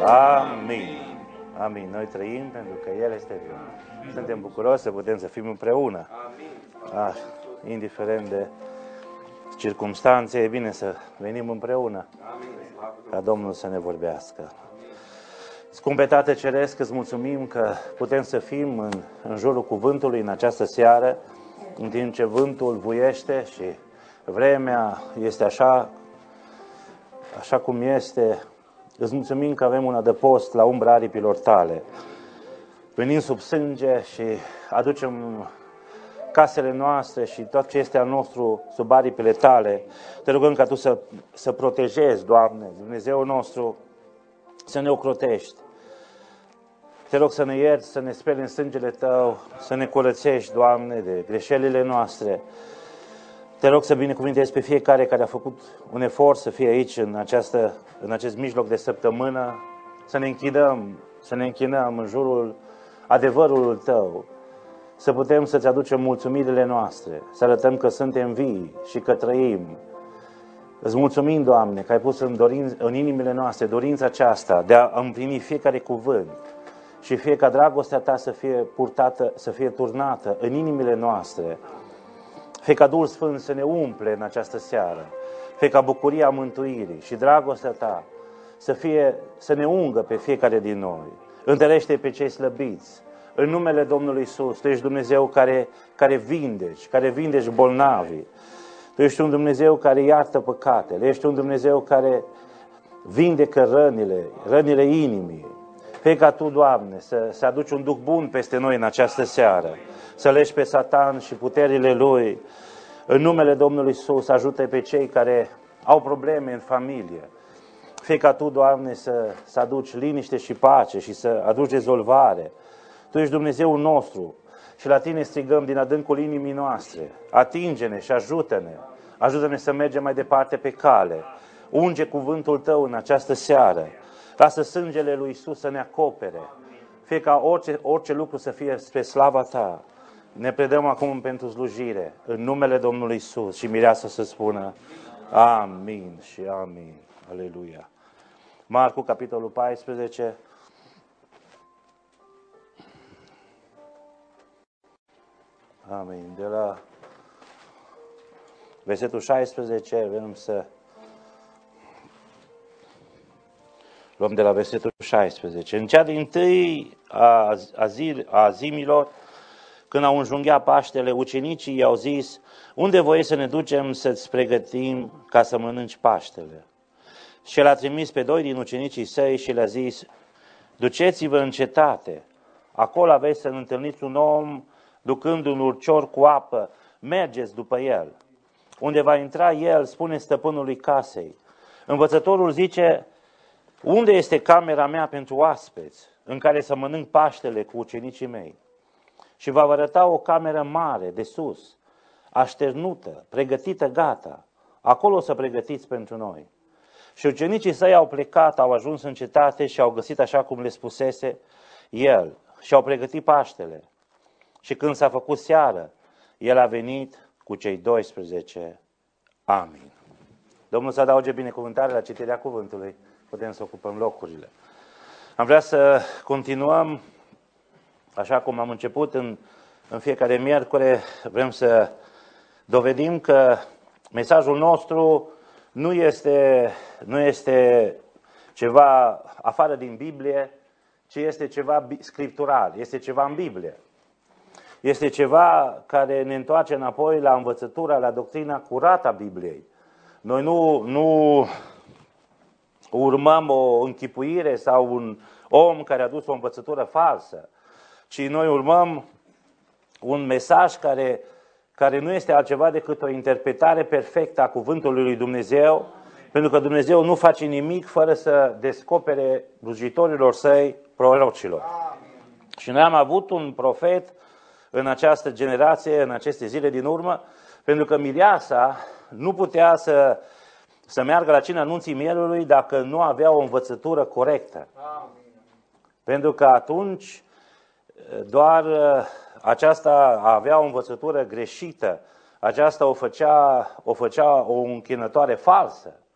Amin. Amin. Noi trăim pentru că El este viu. Suntem bucuroși să putem să fim împreună. Indiferent de circumstanțe, e bine să venim împreună ca Domnul să ne vorbească. Scumpe Tată Ceresc, îți mulțumim că putem să fim în jurul cuvântului în această seară, în timp ce vântul vuiește și vremea este așa cum este. Îți mulțumim că avem un adăpost la umbra aripilor tale. Venim sub sânge și aducem casele noastre și tot ce este al nostru sub aripile tale. Te rugăm ca tu să protejezi, Doamne, Dumnezeul nostru, să ne ocrotești. Te rog să ne ierți, să ne speli în sângele Tău, să ne curățești, Doamne, de greșelile noastre. Te rog să binecuvintezi pe fiecare care a făcut un efort să fie aici în acest mijloc de săptămână, să ne închinăm în jurul adevărului Tău, să putem să-ți aducem mulțumirile noastre, să arătăm că suntem vii și că trăim. Îți mulțumim, Doamne, că ai pus în inimile noastre dorința aceasta de a împlini fiecare cuvânt și fie ca dragostea Ta să fie purtată, să fie turnată în inimile noastre. Fie ca Duhul Sfânt să ne umple în această seară. Fie ca bucuria mântuirii și dragostea Ta să ne ungă pe fiecare din noi. Întărește pe cei slăbiți. În numele Domnului Iisus, Tu ești Dumnezeu care vindeci bolnavii. Tu ești un Dumnezeu care iartă păcatele. Ești un Dumnezeu care vindecă rănile inimii. Fie ca Tu, Doamne, să aduci un duh bun peste noi în această seară. Să legi pe Satan și puterile lui. În numele Domnului Iisus, ajută pe cei care au probleme în familie. Fie ca Tu, Doamne, să aduci liniște și pace și să aduci rezolvare. Tu ești Dumnezeul nostru și la Tine strigăm din adâncul inimii noastre. Atinge-ne și ajută-ne. Ajută-ne să mergem mai departe pe cale. Unge cuvântul Tău în această seară. Lasă sângele lui Iisus să ne acopere. Fie ca orice lucru să fie spre slava Ta. Ne predăm acum pentru slujire, în numele Domnului Iisus, și mireasa să spună amin și amin. Aleluia. Marcu, capitolul 14. Amin. De la versetul 16 vrem să luăm de la versetul 16. În cea dintâi a zimilor, când au înjunghiat Paștele, ucenicii i-au zis: unde voi să ne ducem să-ți pregătim ca să mănânci Paștele? Și el a trimis pe 2 din ucenicii săi și le-a zis: duceți-vă în cetate, acolo aveți să întâlniți un om ducând un urcior cu apă, mergeți după el. Unde va intra el, spune stăpânului casei: învățătorul zice, unde este camera mea pentru oaspeți, în care să mănânc Paștele cu ucenicii mei? Și va arăta o cameră mare, de sus, așternută, pregătită, gata. Acolo o să pregătiți pentru noi. Și ucenicii săi au plecat, au ajuns în cetate și au găsit așa cum le spusese el. Și au pregătit Paștele. Și când s-a făcut seară, el a venit cu cei 12. Amin. Domnul să adauge binecuvântare la citirea cuvântului. Putem să ocupăm locurile. Am vrea să continuăm așa cum am început în fiecare miercuri. Vrem să dovedim că mesajul nostru nu este ceva afară din Biblie, ci este ceva scriptural, este ceva în Biblie. Este ceva care ne întoarce înapoi la învățătura, la doctrina curată a Bibliei. Noi nu urmăm o închipuire sau un om care a dus o învățătură falsă, ci noi urmăm un mesaj care nu este altceva decât o interpretare perfectă a cuvântului lui Dumnezeu, pentru că Dumnezeu nu face nimic fără să descopere slujitorilor săi, prorocilor. Și noi am avut un profet în această generație, în aceste zile din urmă, pentru că mireasa nu putea să meargă la cina nunții mielului dacă nu avea o învățătură corectă. Pentru că atunci doar aceasta avea o învățătură greșită, aceasta o făcea o închinătoare falsă.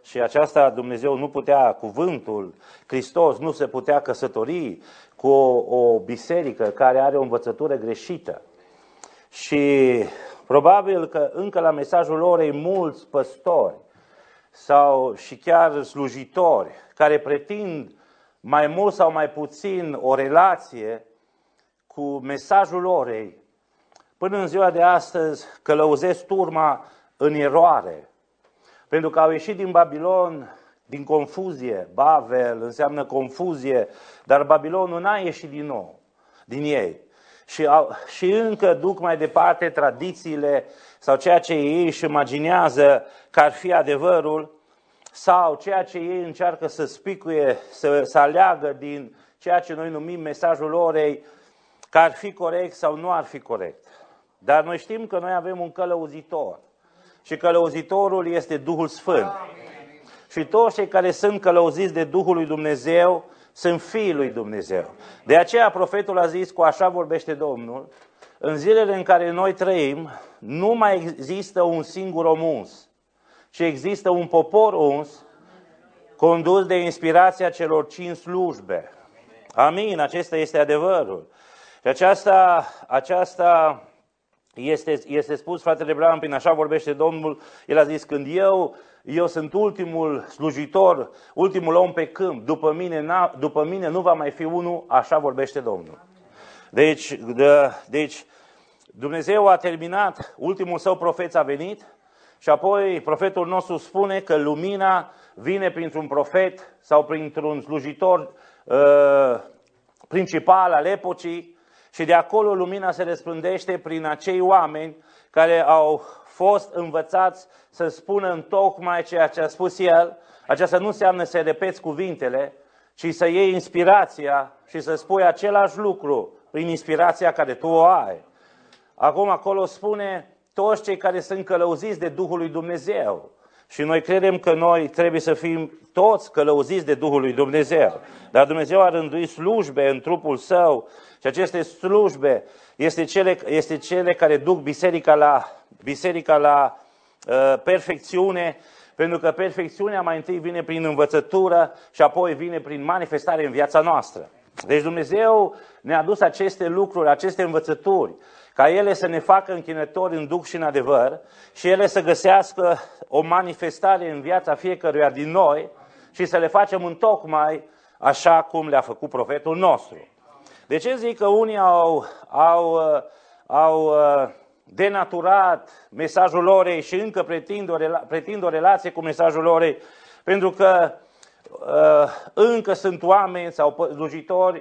Și aceasta Dumnezeu nu putea, cuvântul, Hristos nu se putea căsători cu o biserică care are o învățătură greșită. Și probabil că încă la mesajul orei mulți păstori sau și chiar slujitori care pretind mai mult sau mai puțin o relație cu mesajul orei, până în ziua de astăzi călăuzesc turma în eroare. Pentru că au ieșit din Babilon, din confuzie. Bavel înseamnă confuzie, dar Babilonul n-a ieșit din nou, din ei. Și încă duc mai departe tradițiile sau ceea ce ei își imaginează că ar fi adevărul, sau ceea ce ei încearcă să spicuie, să aleagă din ceea ce noi numim mesajul orei, că ar fi corect sau nu ar fi corect. Dar noi știm că noi avem un călăuzitor și călăuzitorul este Duhul Sfânt. Și toți cei care sunt călăuziți de Duhul lui Dumnezeu sunt fiii lui Dumnezeu. De aceea profetul a zis, cu așa vorbește Domnul, în zilele în care noi trăim, nu mai există un singur om uns, ci există un popor uns, condus de inspirația celor 5 slujbe. Amin, acesta este adevărul. Și aceasta este spus, fratele Branham, prin așa vorbește Domnul, el a zis, când eu sunt ultimul slujitor, ultimul om pe câmp, după mine nu va mai fi unul, așa vorbește Domnul. Deci Dumnezeu a terminat, ultimul său profet a venit și apoi profetul nostru spune că lumina vine printr-un profet sau printr-un slujitor principal al epocii și de acolo lumina se răspândește prin acei oameni care au fost învățați să spună întocmai ceea ce a spus el. Aceasta nu înseamnă să repeți cuvintele, ci să iei inspirația și să spui același lucru prin inspirația care tu o ai. Acum acolo spune toți cei care sunt călăuziți de Duhul lui Dumnezeu. Și noi credem că noi trebuie să fim toți călăuziți de Duhul lui Dumnezeu. Dar Dumnezeu a rânduit slujbe în trupul Său și aceste slujbe este cele care duc biserica la perfecțiune, pentru că perfecțiunea mai întâi vine prin învățătură și apoi vine prin manifestare în viața noastră. Deci Dumnezeu ne-a adus aceste lucruri, aceste învățături, ca ele să ne facă închinători în duh și în adevăr și ele să găsească o manifestare în viața fiecăruia din noi și să le facem întocmai așa cum le-a făcut profetul nostru. De ce zic că unii au denaturat mesajul orei și încă pretind o relație cu mesajul orei? Pentru că încă sunt oameni sau slujitori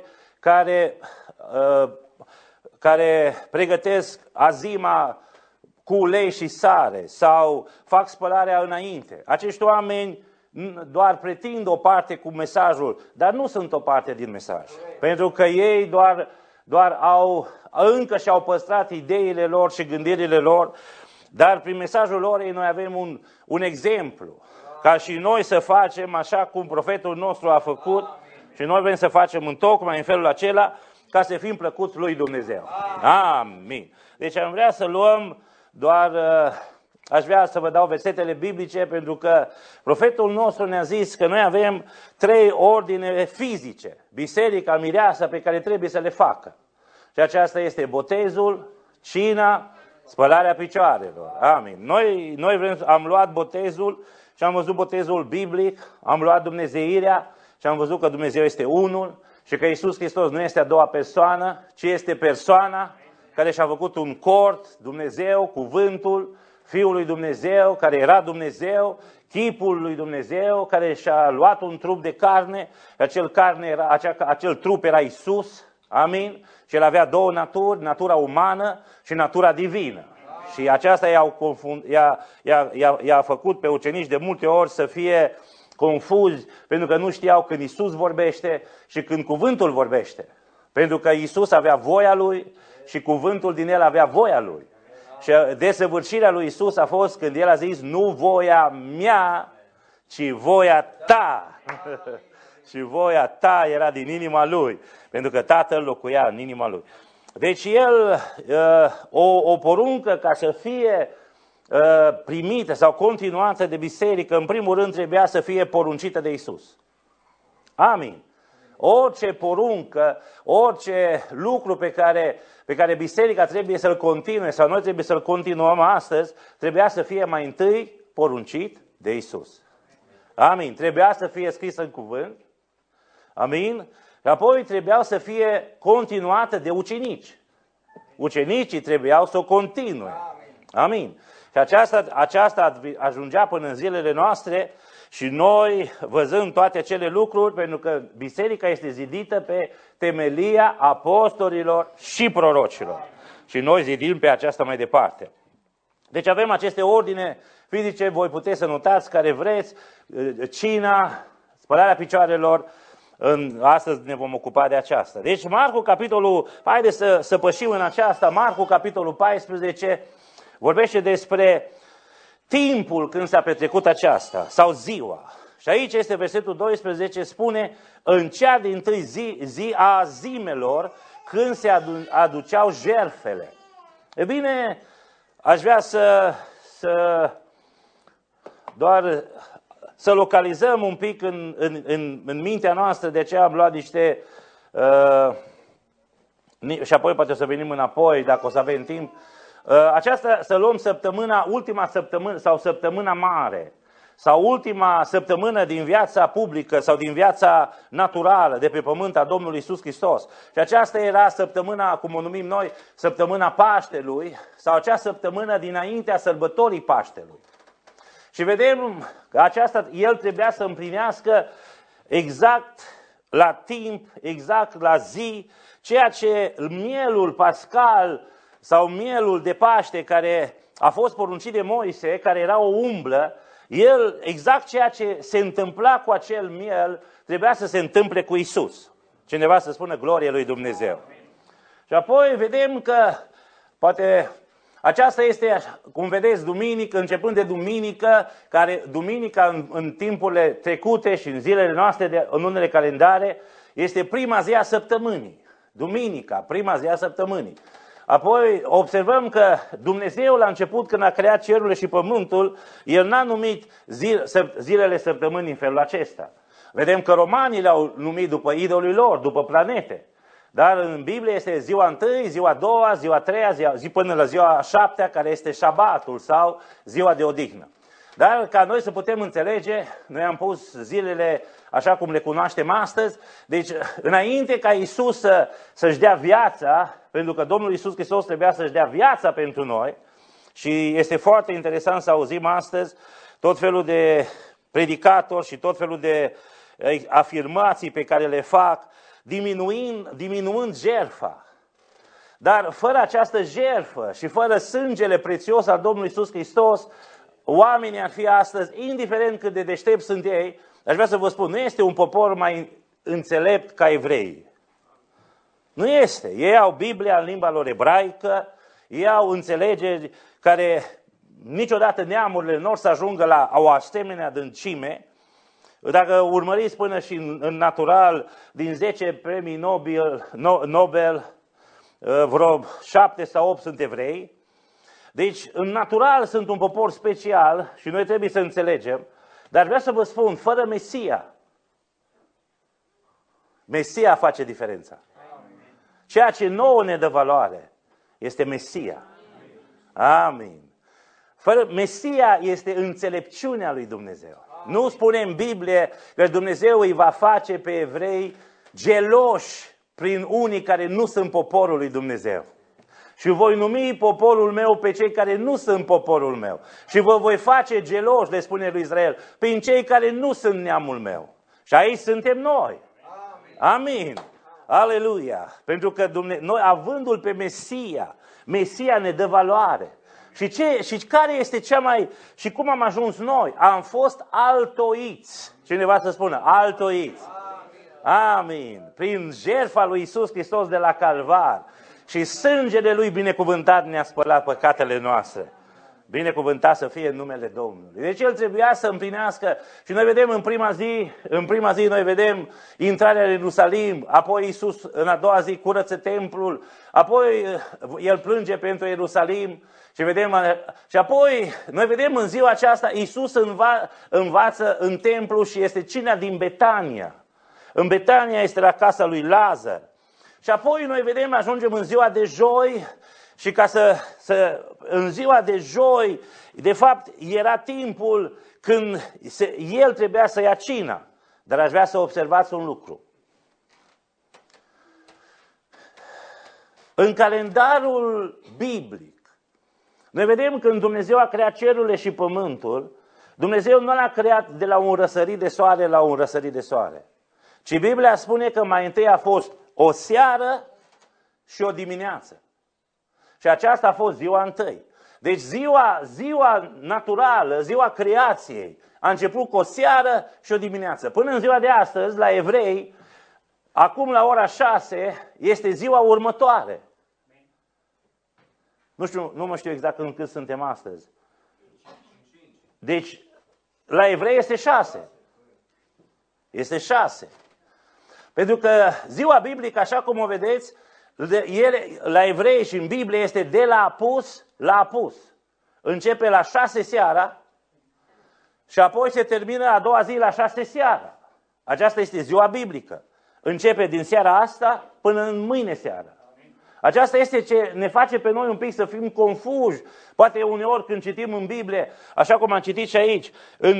care pregătesc azima cu ulei și sare sau fac spălarea înainte. Acești oameni doar pretind o parte cu mesajul, dar nu sunt o parte din mesaj. Pentru că ei doar încă și-au păstrat ideile lor și gândirile lor, dar prin mesajul lor noi avem un exemplu. Ca și noi să facem așa cum profetul nostru a făcut și noi vrem să facem întocmai în felul acela ca să fim plăcuți lui Dumnezeu. Amin. Deci am vrea să luăm aș vrea să vă dau versetele biblice pentru că profetul nostru ne-a zis că noi avem 3 ordine fizice, biserica, mireasa pe care trebuie să le facă. Și aceasta este botezul, cina, spălarea picioarelor. Amin. Noi am luat botezul și am văzut botezul biblic, am luat dumnezeirea și am văzut că Dumnezeu este unul și că Iisus Hristos nu este a doua persoană, ci este persoana care și-a făcut un cort, Dumnezeu, cuvântul, Fiul lui Dumnezeu, care era Dumnezeu, chipul lui Dumnezeu, care și-a luat un trup de carne, acel trup era Iisus, amin? Și el avea 2 naturi, natura umană și natura divină. Și aceasta i-a făcut pe ucenici de multe ori să fie confuzi, pentru că nu știau când Iisus vorbește și când cuvântul vorbește. Pentru că Iisus avea voia lui și cuvântul din el avea voia lui. Și desăvârșirea lui Iisus a fost când el a zis, nu voia mea, ci voia ta. Și voia ta era din inima lui, pentru că Tatăl locuia în inima lui. Deci el, o poruncă ca să fie primită sau continuată de biserică, în primul rând trebuia să fie poruncită de Isus. Amin. Orice poruncă, orice lucru pe care biserica trebuie să-l continue sau noi trebuie să-l continuăm astăzi, trebuia să fie mai întâi poruncit de Isus. Amin. Trebuia să fie scris în cuvânt. Amin. Și apoi trebuiau să fie continuată de ucenici. Ucenicii trebuiau să o continue. Amin. Și aceasta ajungea până în zilele noastre și noi, văzând toate acele lucruri, pentru că biserica este zidită pe temelia apostolilor și prorocilor. Și noi zidim pe aceasta mai departe. Deci avem aceste ordine fizice, voi puteți să notați care vreți, cina, spălarea picioarelor, astăzi ne vom ocupa de aceasta. Deci Marcu capitolul, haideți să pășim în aceasta, Marcu capitolul 14 vorbește despre timpul când s-a petrecut aceasta, sau ziua. Și aici este versetul 12, spune, în cea dintâi zi a zimelor, când se aduceau jertfele. E bine, aș vrea să localizăm un pic în mintea noastră, de ce am luat niște... și apoi poate să venim înapoi, dacă o să avem timp. Aceasta să luăm ultima săptămână sau săptămâna mare, sau ultima săptămână din viața publică sau din viața naturală de pe pământ a Domnului Iisus Hristos. Și aceasta era săptămâna, cum o numim noi, săptămâna Paștelui, sau acea săptămână dinaintea sărbătorii Paștelui. Și vedem că aceasta, el trebuia să împlinească exact la timp, exact la zi, ceea ce mielul pascal sau mielul de Paște care a fost poruncit de Moise, care era o umblă, el, exact ceea ce se întâmpla cu acel miel, trebuia să se întâmple cu Isus. Cineva să spună glorie lui Dumnezeu. Și apoi vedem că, poate, aceasta este, cum vedeți, duminică, începând de duminică, care duminica în timpurile trecute și în zilele noastre, în unele calendare, este prima zi a săptămânii. Duminica, prima zi a săptămânii. Apoi observăm că Dumnezeu la început, când a creat cerurile și pământul, El n-a numit zilele săptămânii în felul acesta. Vedem că romanii le-au numit după idolii lor, după planete. Dar în Biblie este ziua întâi, ziua a doua, ziua a treia, zi până la ziua a șaptea, care este șabatul sau ziua de odihnă. Dar ca noi să putem înțelege, noi am pus zilele așa cum le cunoaștem astăzi, deci înainte ca Iisus să-și dea viața, pentru că Domnul Iisus Hristos trebuia să-și dea viața pentru noi, și este foarte interesant să auzim astăzi tot felul de predicatori și tot felul de afirmații pe care le fac, diminuând jertfa. Dar fără această jertfă și fără sângele prețios al Domnului Iisus Hristos, oamenii ar fi astăzi, indiferent cât de deștepți sunt ei, aș vrea să vă spun, nu este un popor mai înțelept ca evreii. Nu este. Ei au Biblia în limba lor ebraică, ei au înțelegeri care niciodată neamurile nu or să ajungă la o asemenea adâncime. Dacă urmăriți până și în natural, din 10 premii Nobel, vreo 7 sau 8 sunt evrei. Deci, în natural sunt un popor special și noi trebuie să înțelegem, dar vreau să vă spun, fără Mesia face diferența. Ceea ce nouă ne dă valoare este Mesia. Amin. Fără Mesia este înțelepciunea lui Dumnezeu. Nu spune în Biblie că Dumnezeu îi va face pe evrei geloși prin unii care nu sunt poporul lui Dumnezeu. Și voi numi poporul meu pe cei care nu sunt poporul meu. Și vă voi face geloși, le spune lui Israel, prin cei care nu sunt neamul meu. Și aici suntem noi. Amin. Aleluia. Pentru că noi, avându-L pe Mesia ne dă valoare. Și care este și cum am ajuns noi? Am fost altoiți. Cineva să spună, altoiți. Amin. Prin jertfa lui Iisus Hristos de la Calvar. Și sângele Lui binecuvântat ne-a spălat păcatele noastre. Binecuvântat să fie în numele Domnului. Deci El trebuia să împlinească. Și noi vedem în prima zi noi vedem intrarea în Ierusalim, apoi Iisus în a doua zi curăță templul, apoi El plânge pentru Ierusalim Și apoi noi vedem în ziua aceasta Iisus învață în templu și este cina din Betania. În Betania este la casa lui Lazar. Și apoi noi vedem, ajungem în ziua de joi și în ziua de joi, de fapt, era timpul când el trebuia să ia cina. Dar aș vrea să observați un lucru. În calendarul biblic, noi vedem că când Dumnezeu a creat cerurile și pământul, Dumnezeu nu l-a creat de la un răsărit de soare la un răsărit de soare. Ci Biblia spune că mai întâi a fost o seară și o dimineață. Și aceasta a fost ziua întâi. Deci ziua naturală, ziua creației, a început cu o seară și o dimineață. Până în ziua de astăzi, la evrei, acum la ora 6, este ziua următoare. Nu mă știu exact în cât suntem astăzi. Deci, la evrei este 6. Este 6. Pentru că ziua biblică, așa cum o vedeți, la evrei și în Biblie este de la apus la apus. Începe la 6 seara și apoi se termină a doua zi la 6 seara. Aceasta este ziua biblică. Începe din seara asta până în mâine seara. Aceasta este ce ne face pe noi un pic să fim confuși. Poate uneori când citim în Biblie, așa cum am citit și aici, în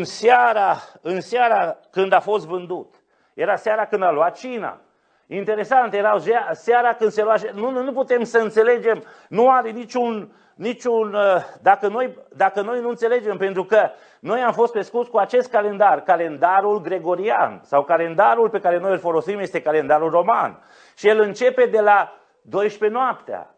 seara când a fost vândut. Era seara când a luat cina. Interesant, era seara când se lua... Nu putem să înțelegem, nu are niciun dacă noi nu înțelegem, pentru că noi am fost crescuți cu acest calendar, calendarul gregorian, sau calendarul pe care noi îl folosim este calendarul roman. Și el începe de la 12 noaptea.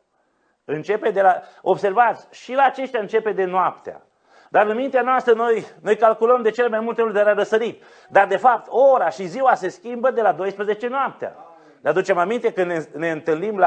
Observați, și la aceștia începe de noaptea. Dar în mintea noastră noi calculăm de cele mai multe ori de la răsărit. Dar de fapt ora și ziua se schimbă de la 12 noaptea. Ne aducem aminte când ne întâlnim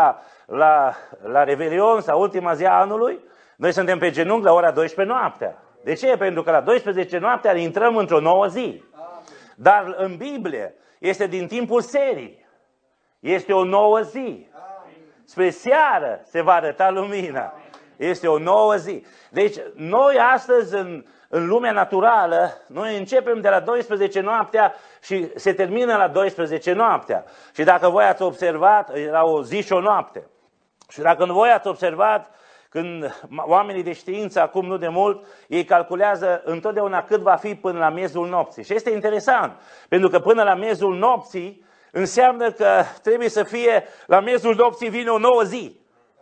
la Revelion sau ultima zi a anului, noi suntem pe genunchi la ora 12 noaptea. De ce? Pentru că la 12 noaptea intrăm într-o nouă zi. Dar în Biblie este din timpul serii. Este o nouă zi. Spre seară se va arăta lumina. Este o nouă zi. Deci noi astăzi în lumea naturală, noi începem de la 12 noaptea și se termină la 12 noaptea. Și dacă voi ați observat, era o zi și o noapte. Și dacă voi ați observat, când oamenii de știință, acum nu de mult, ei calculează întotdeauna cât va fi până la miezul nopții. Și este interesant, pentru că până la miezul nopții înseamnă că trebuie să fie, la miezul nopții vine o nouă zi.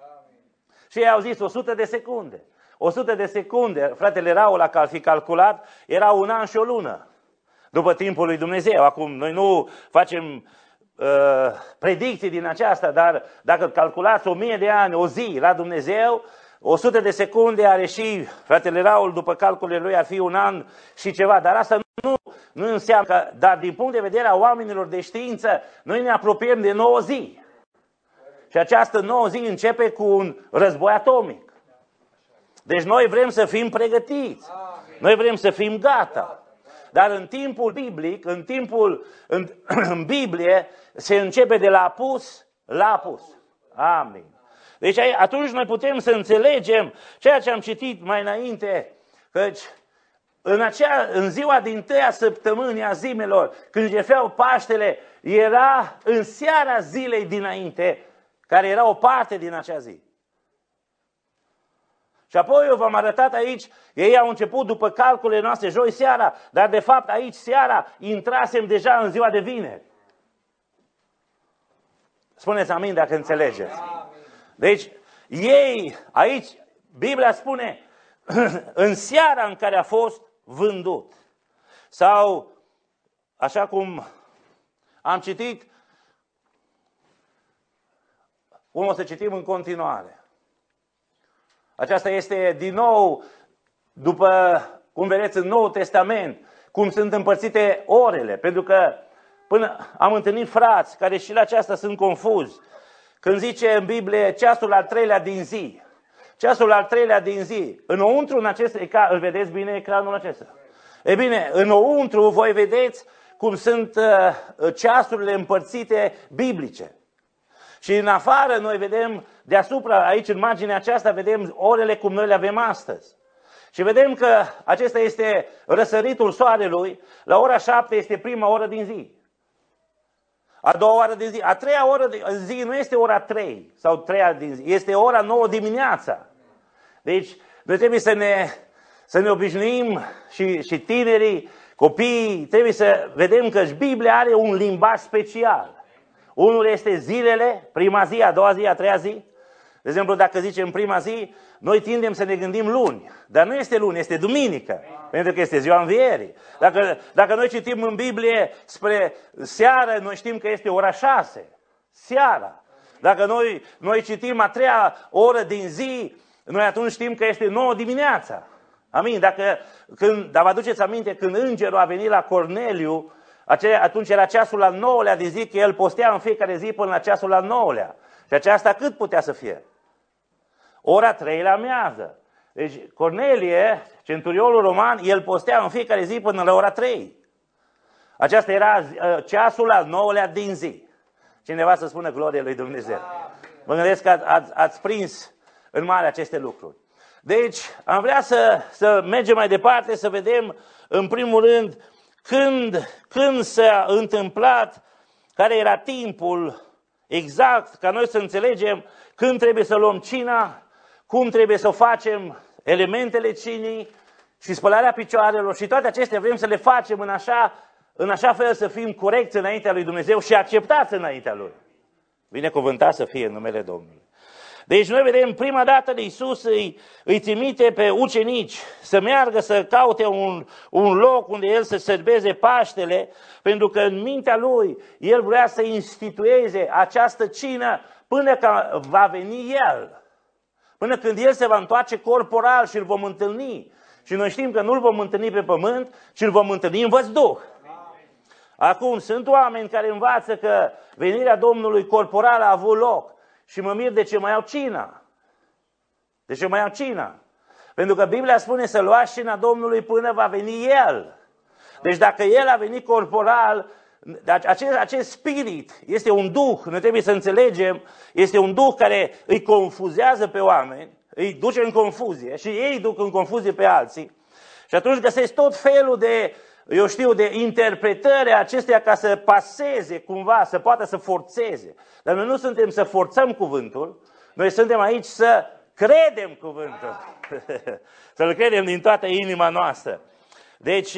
Și ei au zis 100 de secunde. 100 de secunde, fratele Raul a fi calculat, era un an și o lună după timpul lui Dumnezeu. Acum, noi nu facem predicții din aceasta, dar dacă calculați 1000 de ani, o zi la Dumnezeu, 100 de secunde are și fratele Raul, după calculele lui, ar fi un an și ceva. Dar asta nu înseamnă că, dar din punct de vedere a oamenilor de știință, noi ne apropiem de 9 zi. Și această nouă zi începe cu un război atomic. Deci noi vrem să fim pregătiți. Noi vrem să fim gata. Dar în timpul biblic, în Biblie, se începe de la apus la apus. Amin. Deci atunci noi putem să înțelegem ceea ce am citit mai înainte, căci în ziua din tâia săptămânii a zimelor, când jertfeau Paștele, era în seara zilei dinainte, care era o parte din acea zi. Și apoi eu v-am arătat aici, ei au început după calculele noastre joi seara, dar de fapt aici seara intrasem deja în ziua de vineri. Spuneți amin dacă înțelegeți. Deci ei, aici Biblia spune, în seara în care a fost vândut. Sau, așa cum am citit, cum o să citim în continuare. Aceasta este din nou, după cum vedeți în Noul Testament, cum sunt împărțite orele. Pentru că până am întâlnit frați care și la aceasta sunt confuzi. Când zice în Biblie ceasul al 3-lea din zi. Ceasul al 3-lea din zi. Înăuntru, în acest ecran, îl vedeți bine ecranul acesta? E bine, înăuntru voi vedeți cum sunt ceasurile împărțite biblice. Și în afară noi vedem deasupra, aici în marginea aceasta, vedem orele cum noi le avem astăzi. Și vedem că acesta este răsăritul soarelui, la ora 7 este prima oră din zi. A doua oră din zi, a treia oră din zi nu este ora 3 sau 3 din zi, este ora 9 dimineața. Deci noi trebuie să ne obișnuim și tinerii, copiii, trebuie să vedem că Biblia are un limbaj special. Unul este zilele, prima zi, a doua zi, a treia zi. De exemplu, dacă zicem prima zi, noi tindem să ne gândim luni, dar nu este luni, este duminică, pentru că este ziua învierii. Dacă noi citim în Biblie spre seară, noi știm că este ora 6, seara. Dacă noi citim a treia oră din zi, noi atunci știm că este 9 dimineața. Amin. Dar vă aduceți aminte, când îngerul a venit la Corneliu, atunci era ceasul al 9-lea de zi, că el postea în fiecare zi până la ceasul al 9-lea. Și aceasta cât putea să fie? Ora 3 la amiază. Deci Cornelie, centurionul roman, el postea în fiecare zi până la ora 3. Aceasta era ceasul al 9-lea din zi. Cineva să spună glorie lui Dumnezeu. Mă gândesc că ați prins în mare aceste lucruri. Deci am vrea să mergem mai departe, să vedem în primul rând când s-a întâmplat, care era timpul exact, ca noi să înțelegem când trebuie să luăm cina, cum trebuie să o facem, elementele cinii și spălarea picioarelor și toate acestea vrem să le facem în așa fel să fim corecți înaintea lui Dumnezeu și acceptați înaintea Lui. Binecuvântat să fie în numele Domnului. Deci noi vedem prima dată de Iisus îi trimite pe ucenici să meargă să caute un loc unde El să serveze Paștele, pentru că în mintea Lui El vrea să institueze această cină până când va veni El. Până când El se va întoarce corporal și îl vom întâlni. Și noi știm că nu îl vom întâlni pe pământ, ci îl vom întâlni în văzduh. Acum, sunt oameni care învață că venirea Domnului corporal a avut loc. Și mă mir de ce mai iau cina. De ce mai iau cina? Pentru că Biblia spune să luați cina Domnului până va veni El. Deci dacă El a venit corporal, acest spirit este un duh, noi trebuie să înțelegem, este un duh care îi confuzează pe oameni, îi duce în confuzie și ei duc în confuzie pe alții. Și atunci găsesc tot felul de interpretări acestea ca să paseze cumva, să poată să forțeze. Dar noi nu suntem să forțăm cuvântul, noi suntem aici să credem cuvântul. Să-l credem din toată inima noastră. Deci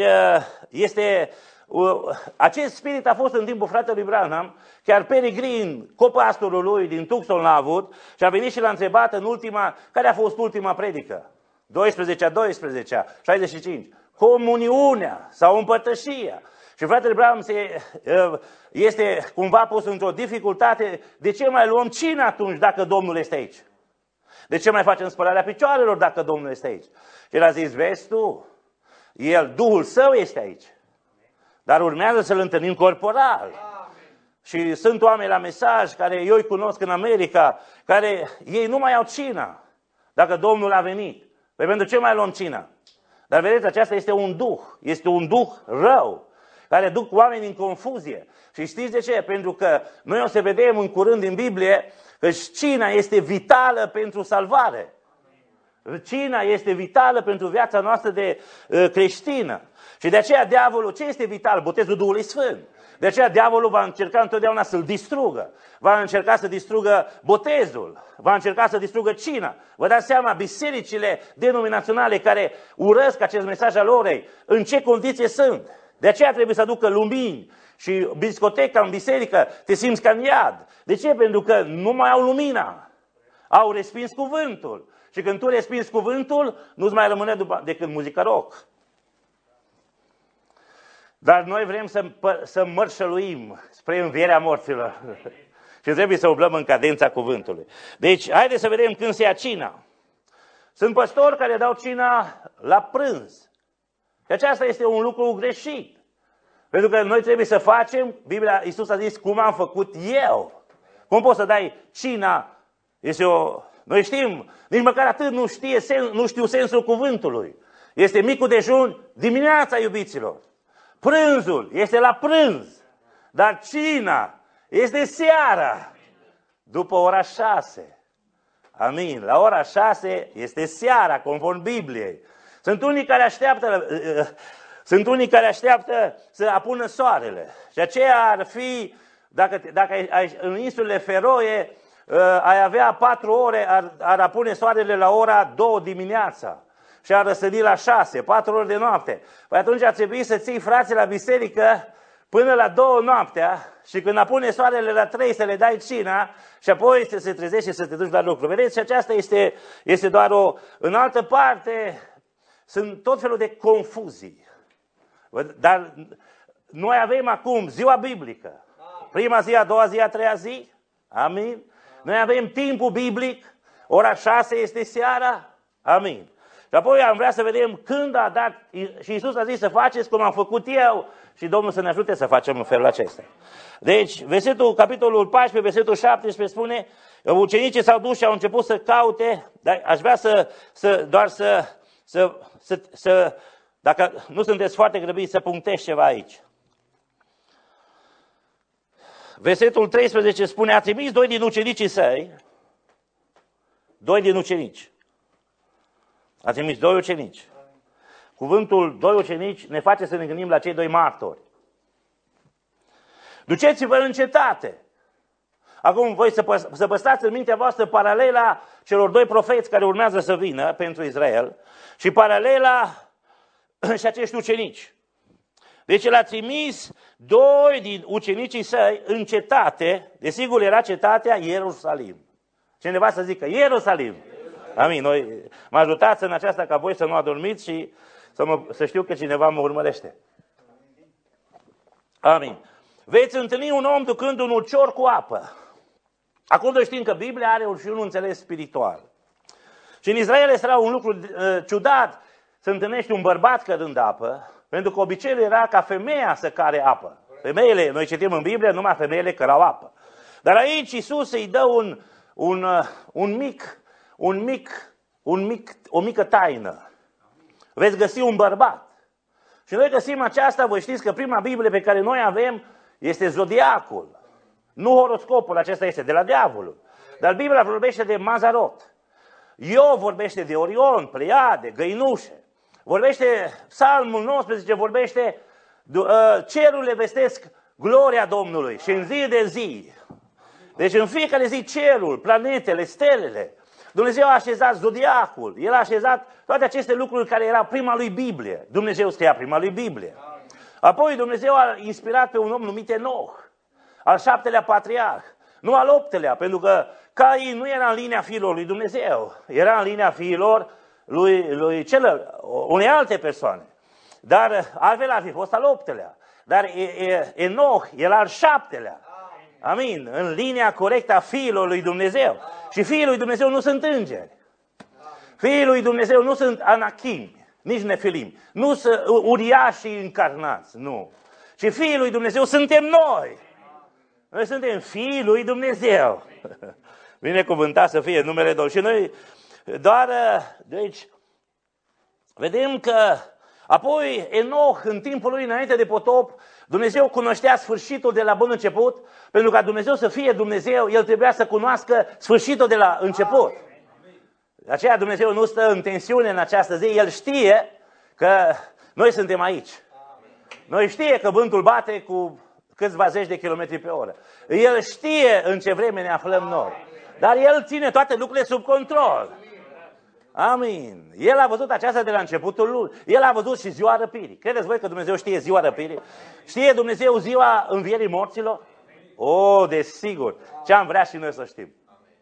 acest spirit a fost în timpul fratelui Branham, chiar Peregrin, copastorul lui din Tucson l-a avut și a venit și l-a întrebat care a fost ultima predică? 12-a, 12-a, 65. Comuniunea sau împărtășia. Și fratele Branham este cumva pus într-o dificultate. De ce mai luăm cina atunci dacă Domnul este aici? De ce mai facem spălarea picioarelor dacă Domnul este aici? Și el a zis, vezi tu, Duhul Său este aici. Dar urmează să-L întâlnim corporal. Și sunt oameni la mesaj care eu îi cunosc în America, care ei nu mai au cina dacă Domnul a venit. Păi pentru ce mai luăm cina? Dar vedeți, aceasta este un duh rău, care duc oamenii în confuzie. Și știți de ce? Pentru că noi o să vedem în curând în Biblie că cina este vitală pentru salvare. Cina este vitală pentru viața noastră de creștină. Și de aceea diavolul, ce este vital? Botezul Duhului Sfânt. De aceea diavolul va încerca întotdeauna să-l distrugă. Va încerca să distrugă botezul. Va încerca să distrugă cina. Vă dați seama, bisericile denominaționale care urăsc acest mesaj al orei, în ce condiție sunt? De aceea trebuie să aducă lumini și discoteca în biserică, te simți ca în iad. De ce? Pentru că nu mai au lumina. Au respins cuvântul. Și când tu respingi cuvântul, nu-ți mai rămâne decât muzică rock. Dar noi vrem să mărșăluim spre învierea morților. Și trebuie să umblăm în cadența cuvântului. Deci, haideți să vedem când se ia cina. Sunt păstori care dau cina la prânz. Și aceasta este un lucru greșit. Pentru că noi trebuie să facem, Iisus a zis, cum am făcut eu. Cum poți să dai cina? Noi știm, nici măcar atât nu știu sensul cuvântului. Este micul dejun dimineața, iubiților. Prânzul este la prânz, dar cina este seara, după ora 6. Amin. La ora 6 este seara, conform Bibliei. Sunt unii care așteaptă să apună soarele. Și aceea ar fi, dacă în insulele Feroe ai avea 4 ore, ar apune soarele la ora 2 dimineața. Și ar răsări la 6, 4 ori de noapte. Păi atunci ar trebui să ții frații la biserică până la 2 noaptea și când apune soarele la 3 să le dai cina și apoi să se trezești și să te duci la lucru. Vedeți? Și aceasta este doar o... În altă parte sunt tot felul de confuzii. Dar noi avem acum ziua biblică. Prima zi, a doua zi, a treia zi. Amin. Noi avem timpul biblic. Ora 6 este seara. Amin. Și apoi am vrea să vedem când a dat, și Iisus a zis să faceți cum am făcut eu și Domnul să ne ajute să facem în felul acesta. Deci, capitolul 14, versetul 17 spune, ucenicii s-au dus și au început să caute, dar aș vrea dacă nu sunteți foarte grăbiți, să punctez ceva aici. Versetul 13 spune, a trimis 2 din ucenicii săi, 2 din ucenici. A trimis 2 ucenici. Cuvântul 2 ucenici ne face să ne gândim la cei 2 martori. Duceți-vă în cetate. Acum voi să păstrați în mintea voastră paralela celor 2 profeți care urmează să vină pentru Israel și paralela și acești ucenici. Deci el a trimis 2 din ucenicii săi în cetate, desigur era cetatea Ierusalim. Cineva să zică Ierusalim. Amin. Mă ajutați în aceasta ca voi să nu adormiți și să știu că cineva mă urmărește. Amin. Veți întâlni un om ducând un ulcior cu apă. Acum noi știm că Biblia are și un înțeles spiritual. Și în Israel era un lucru ciudat să întâlnești un bărbat cărând apă, pentru că obiceiul era ca femeia să care apă. Femeile, noi citim în Biblie, numai femeile cărau apă. Dar aici Iisus îi dă o mică taină. Veți găsi un bărbat. Și noi găsim aceasta, voi știți că prima Biblie pe care noi avem este zodiacul. Nu horoscopul, acesta este de la diavolul. Dar Biblia vorbește de Mazarot. Iov vorbește de Orion, Pleiade, Găinușe. Psalmul 19 vorbește, cerurile vestesc gloria Domnului și în zi de zi. Deci în fiecare zi cerul, planetele, stelele, Dumnezeu a așezat zodiacul, El a așezat toate aceste lucruri care erau prima lui Biblie. Dumnezeu scria prima lui Biblie. Apoi Dumnezeu a inspirat pe un om numit Enoch, al 7-lea patriarh, nu al 8-lea, pentru că Cain nu era în linia fiilor lui Dumnezeu, era în linia fiilor lui unei alte persoane. Dar altfel ar fi fost al 8-lea. Dar Enoch era al 7-lea. Amin. În linia corectă a fiilor lui Dumnezeu. Și fiii lui Dumnezeu nu sunt îngeri. Fiii lui Dumnezeu nu sunt anachimi, nici nefilim. Nu sunt uriașii încarnați, nu. Și fiii lui Dumnezeu suntem noi. Noi suntem fiii lui Dumnezeu. Binecuvântat să fie numele Domnului. Și noi deci, vedem că apoi Enoch, în timpul lui înainte de potop, Dumnezeu cunoștea sfârșitul de la bun început, pentru ca Dumnezeu să fie Dumnezeu, El trebuia să cunoască sfârșitul de la început. De aceea Dumnezeu nu stă în tensiune în această zi, El știe că noi suntem aici. Noi știe că vântul bate cu câțiva zeci de kilometri pe oră. El știe în ce vreme ne aflăm noi. Dar El ține toate lucrurile sub control. Amin. El a văzut aceasta de la începutul lui. El a văzut și ziua răpirii. Credeți voi că Dumnezeu știe ziua răpirii? Știe Dumnezeu ziua învierii morților? Desigur. Ce am vrea și noi să știm.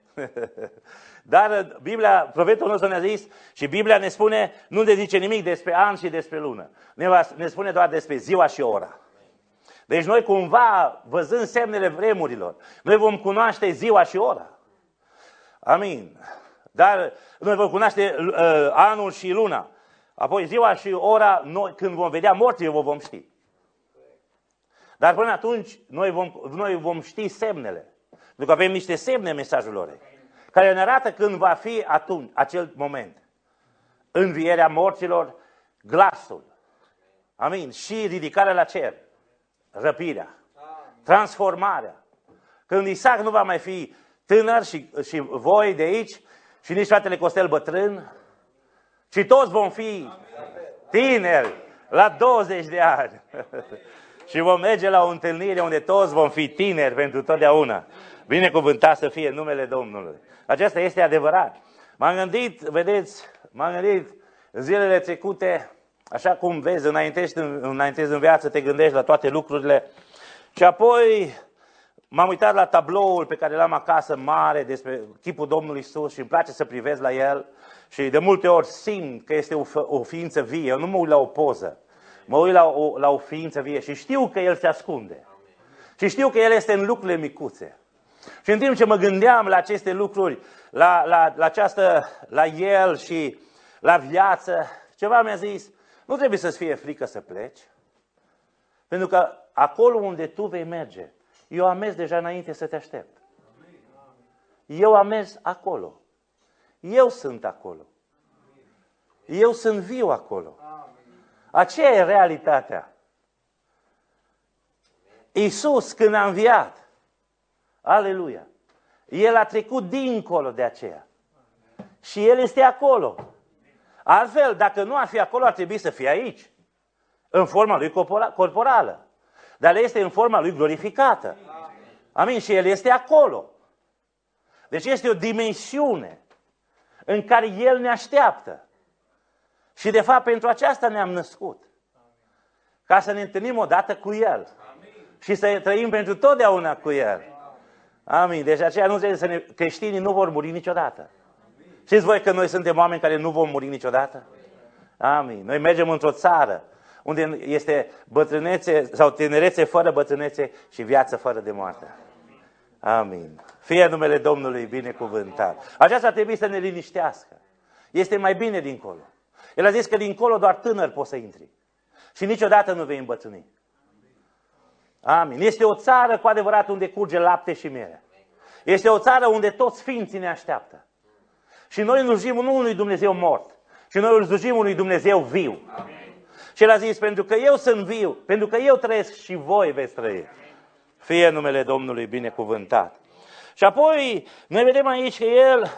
Dar Biblia, profetul nostru ne-a zis și Biblia ne spune, nu ne zice nimic despre an și despre lună. Ne spune doar despre ziua și ora. Deci noi cumva, văzând semnele vremurilor, noi vom cunoaște ziua și ora. Amin. Dar noi vom cunoaște anul și luna. Apoi ziua și ora, noi, când vom vedea morții, o vom ști. Dar până atunci, noi vom ști semnele. Pentru că avem niște semne în mesajul lor, care ne arată când va fi acel moment. Învierea morților, glasul. Amin. Și ridicarea la cer. Răpirea. Transformarea. Când Isaac nu va mai fi tânăr și voi de aici, și nici fratele Costel bătrân, ci toți vom fi tineri la 20 de ani. Și vom merge la o întâlnire unde toți vom fi tineri pentru totdeauna. Binecuvântat să fie numele Domnului. Aceasta este adevărat. M-am gândit, vedeți, în zilele trecute, așa cum vezi, înaintezi în viață, te gândești la toate lucrurile. Și apoi m-am uitat la tabloul pe care l-am acasă mare despre chipul Domnului Iisus și îmi place să privesc la el. Și de multe ori simt că este o ființă vie. Eu nu mă uit la o poză. Mă uit la o ființă vie și știu că El se ascunde. Și știu că El este în lucrurile micuțe. Și în timp ce mă gândeam la aceste lucruri, la El și la viață, ceva mi-a zis, nu trebuie să-ți fie frică să pleci. Pentru că acolo unde tu vei merge, eu am mers deja înainte să te aștept. Eu am mers acolo. Eu sunt acolo. Eu sunt viu acolo. Aceea e realitatea. Iisus, când a înviat, aleluia, El a trecut dincolo de aceea. Și El este acolo. Altfel, dacă nu ar fi acolo, ar trebui să fie aici. În forma Lui corporală. Dar El este în forma Lui glorificată. Amin. Și El este acolo. Deci este o dimensiune în care El ne așteaptă. Și de fapt pentru aceasta ne-am născut. Ca să ne întâlnim odată cu El. Și să trăim pentru totdeauna cu El. Amin. Deci aceea nu trebuie să creștinii nu vor muri niciodată. Știți voi că noi suntem oameni care nu vom muri niciodată? Amin. Noi mergem într-o țară unde este bătrânețe sau tinerețe fără bătrânețe și viață fără de moarte. Amin. Fie numele Domnului binecuvântat. Aceasta trebuie să ne liniștească. Este mai bine dincolo. El a zis că dincolo doar tânăr poți să intri. Și niciodată nu vei îmbătrâni. Amin. Este o țară cu adevărat unde curge lapte și miere. Este o țară unde toți sfinții ne așteaptă. Și noi îl slujim nu unui Dumnezeu mort, și noi îl slujim unui Dumnezeu viu. Amin. Și El a zis, pentru că eu sunt viu, pentru că eu trăiesc și voi veți trăi. Fie numele Domnului binecuvântat. Și apoi noi vedem aici că El,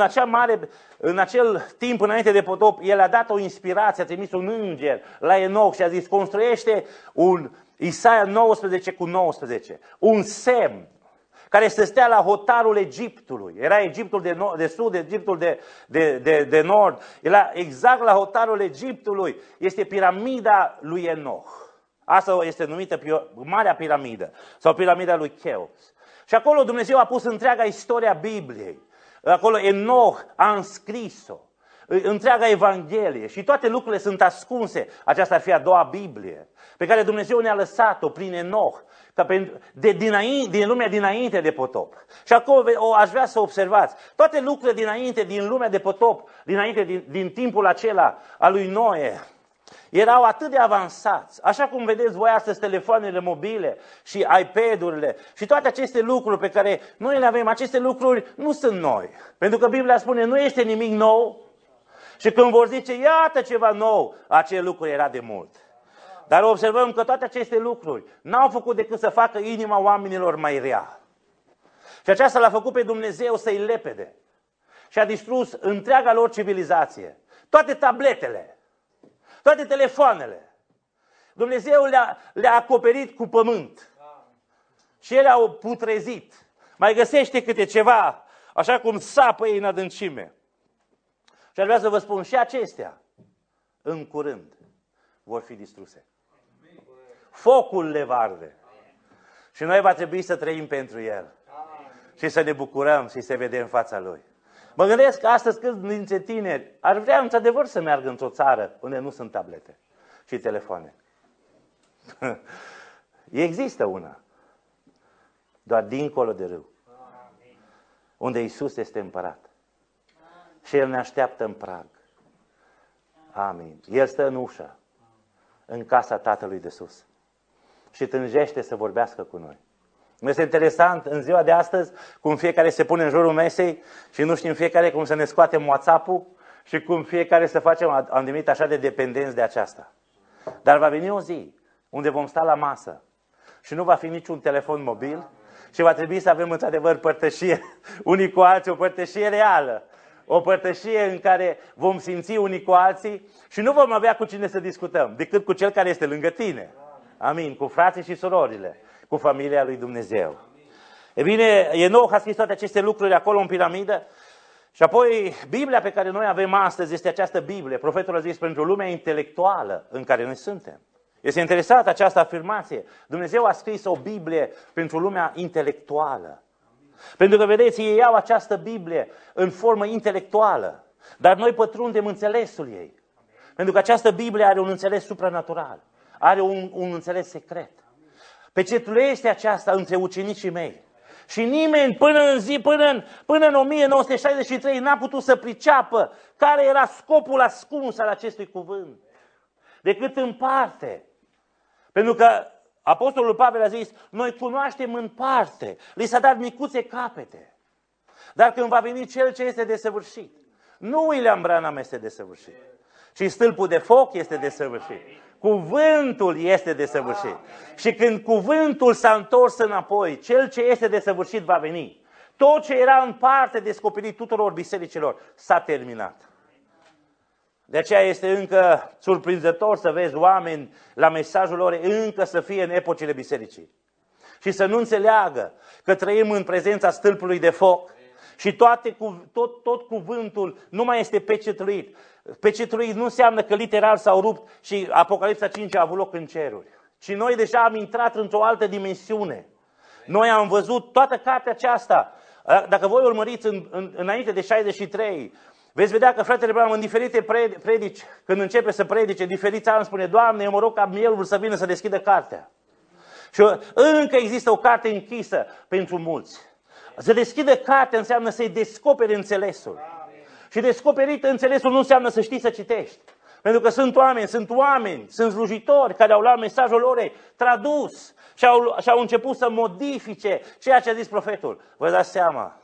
în acel timp înainte de potop, El a dat o inspirație, a trimis un înger la Enoch și a zis, construiește un Isaia 19:19, un semn care să stea la hotarul Egiptului. Era Egiptul de sud, Egiptul de nord. Era exact la hotarul Egiptului. Este piramida lui Enoch. Asta este numită Marea Piramidă sau piramida lui Cheops. Și acolo Dumnezeu a pus întreaga istoria Bibliei. Acolo Enoch a înscris-o. Întreaga Evanghelie și toate lucrurile sunt ascunse. Aceasta ar fi a doua Biblie pe care Dumnezeu ne-a lăsat-o prin Enoch, din lumea dinainte de potop. Și acolo aș vrea să observați, toate lucrurile dinainte, din lumea de potop, din timpul acela al lui Noe, erau atât de avansați. Așa cum vedeți voi astăzi telefoanele mobile și iPad-urile și toate aceste lucruri pe care noi le avem, aceste lucruri nu sunt noi. Pentru că Biblia spune, nu este nimic nou. Și când vor zice, iată ceva nou, acel lucru era de mult. Dar observăm că toate aceste lucruri n-au făcut decât să facă inima oamenilor mai rea. Și aceasta l-a făcut pe Dumnezeu să-i lepede. Și a distrus întreaga lor civilizație. Toate tabletele, toate telefoanele. Dumnezeu le-a acoperit cu pământ. Și ele au putrezit. Mai găsește câte ceva, așa cum sapă ei în adâncime. Și aș vrea să vă spun, și acestea, în curând, vor fi distruse. Focul le va arde. Și noi va trebui să trăim pentru El. Și să ne bucurăm și să vedem fața Lui. Mă gândesc că astăzi câți dintre tineri ar vrea într-adevăr să meargă într-o țară unde nu sunt tablete și telefoane. Există una. Doar dincolo de râu. Unde Iisus este împărat. Și El ne așteaptă în prag. Amin. El stă în ușă, în casa Tatălui de sus. Și tânjește să vorbească cu noi. Este interesant în ziua de astăzi cum fiecare se pune în jurul mesei și nu știm fiecare cum să ne scoatem WhatsApp-ul și cum fiecare să facem, am devenit așa de dependenți de aceasta. Dar va veni o zi unde vom sta la masă și nu va fi niciun telefon mobil și va trebui să avem într-adevăr părtășie unii cu alții, o părtășie reală. O părtășie în care vom simți unii cu alții și nu vom avea cu cine să discutăm, decât cu cel care este lângă tine. Amin. Cu frații și surorile, cu familia lui Dumnezeu. E bine, Enoch a scris toate aceste lucruri acolo în piramidă. Și apoi, Biblia pe care noi avem astăzi este această Biblie. Profetul a zis pentru lumea intelectuală în care noi suntem. Este interesată această afirmație. Dumnezeu a scris o Biblie pentru lumea intelectuală. Pentru că, vedeți, ei iau această Biblie în formă intelectuală, dar noi pătrundem înțelesul ei. Pentru că această Biblie are un înțeles supranatural, are un înțeles secret. Pecetuiește aceasta între ucenicii mei. Și nimeni până în 1963 n-a putut să priceapă care era scopul ascuns al acestui cuvânt, decât în parte. Pentru că Apostolul Pavel a zis, noi cunoaștem în parte, li s-a dat micuțe capete. Dar când va veni Cel ce este desăvârșit, nu William Branham este desăvârșit, ci stâlpul de foc este desăvârșit. Cuvântul este desăvârșit. Și când cuvântul s-a întors înapoi, Cel ce este desăvârșit va veni. Tot ce era în parte descoperit tuturor bisericilor s-a terminat. De aceea este încă surprinzător să vezi oameni la mesajul lor încă să fie în epocile bisericii. Și să nu înțeleagă că trăim în prezența stâlpului de foc și tot cuvântul nu mai este pecetuit. Pecetuit nu înseamnă că literal s-au rupt și Apocalipsa 5 a avut loc în ceruri. Și noi deja am intrat într-o altă dimensiune. Noi am văzut toată cartea aceasta. Dacă voi urmăriți înainte de 63, veți vedea că fratele Branham în diferite predici, când începe să predice, diferiți ani spune, Doamne, eu mă rog ca mielul să vină să deschidă cartea. Și încă există o carte închisă pentru mulți. Să deschidă cartea înseamnă să-i descoperi înțelesul. Și descoperit înțelesul nu înseamnă să știi să citești. Pentru că sunt oameni, sunt slujitori care au luat mesajul lor tradus și au început să modifice ceea ce a zis profetul. Vă dați seama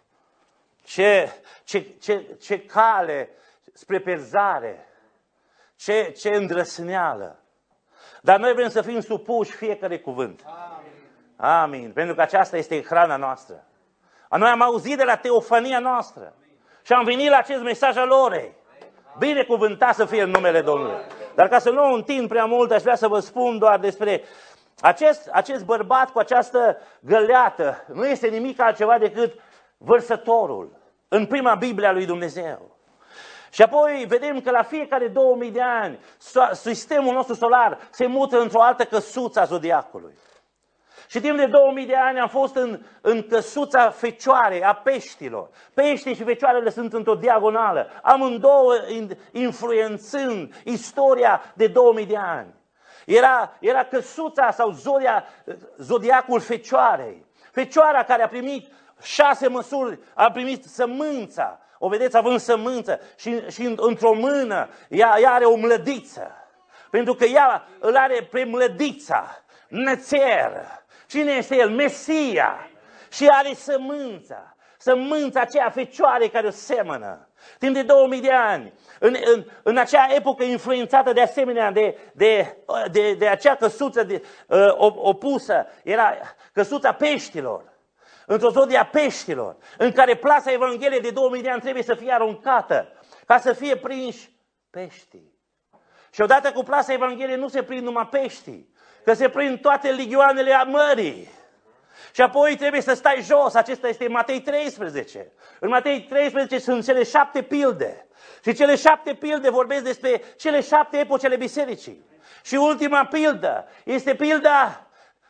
ce cale spre perzare, ce îndrăsneală. Dar noi vrem să fim supuși fiecare cuvânt. Amin. Pentru că aceasta este hrana noastră. Noi am auzit de la teofania noastră și am venit la acest mesaj al lor. Binecuvântat să fie în numele Domnului. Dar ca să nu o întind prea mult, aș vrea să vă spun doar despre acest bărbat cu această găleată. Nu este nimic altceva decât vărsătorul în prima Biblie a lui Dumnezeu. Și apoi vedem că la fiecare 2000 de ani sistemul nostru solar se mută într-o altă căsuță a zodiacului. Și timp de 2000 de ani am fost în căsuța fecioare a peștilor. Peștii și fecioarele sunt într-o diagonală, amândouă influențând istoria de 2000 de ani. Era căsuța sau zodiacul fecioarei. Fecioara care a primit 6 măsuri, a primit sămânța. O vedeți având sămânță și într-o mână ea are o mlădiță. Pentru că ea îl are pe mlădița, Nățer. Cine este el? Mesia. Și are sămânța aceea fecioare care o semănă. Timp de 2000 de ani, în acea epocă influențată de asemenea de acea căsuță opusă, era căsuța peștilor. Într-o zodie a peștilor, în care plasa Evangheliei de 2000 de ani trebuie să fie aruncată, ca să fie prinși peștii. Și odată cu plasa Evangheliei nu se prind numai peștii, că se prind toate ligioanele a mării. Și apoi trebuie să stai jos, acesta este Matei 13. În Matei 13 sunt cele 7 pilde. Și cele 7 pilde vorbesc despre cele 7 epoci ale bisericii. Și ultima pildă este pilda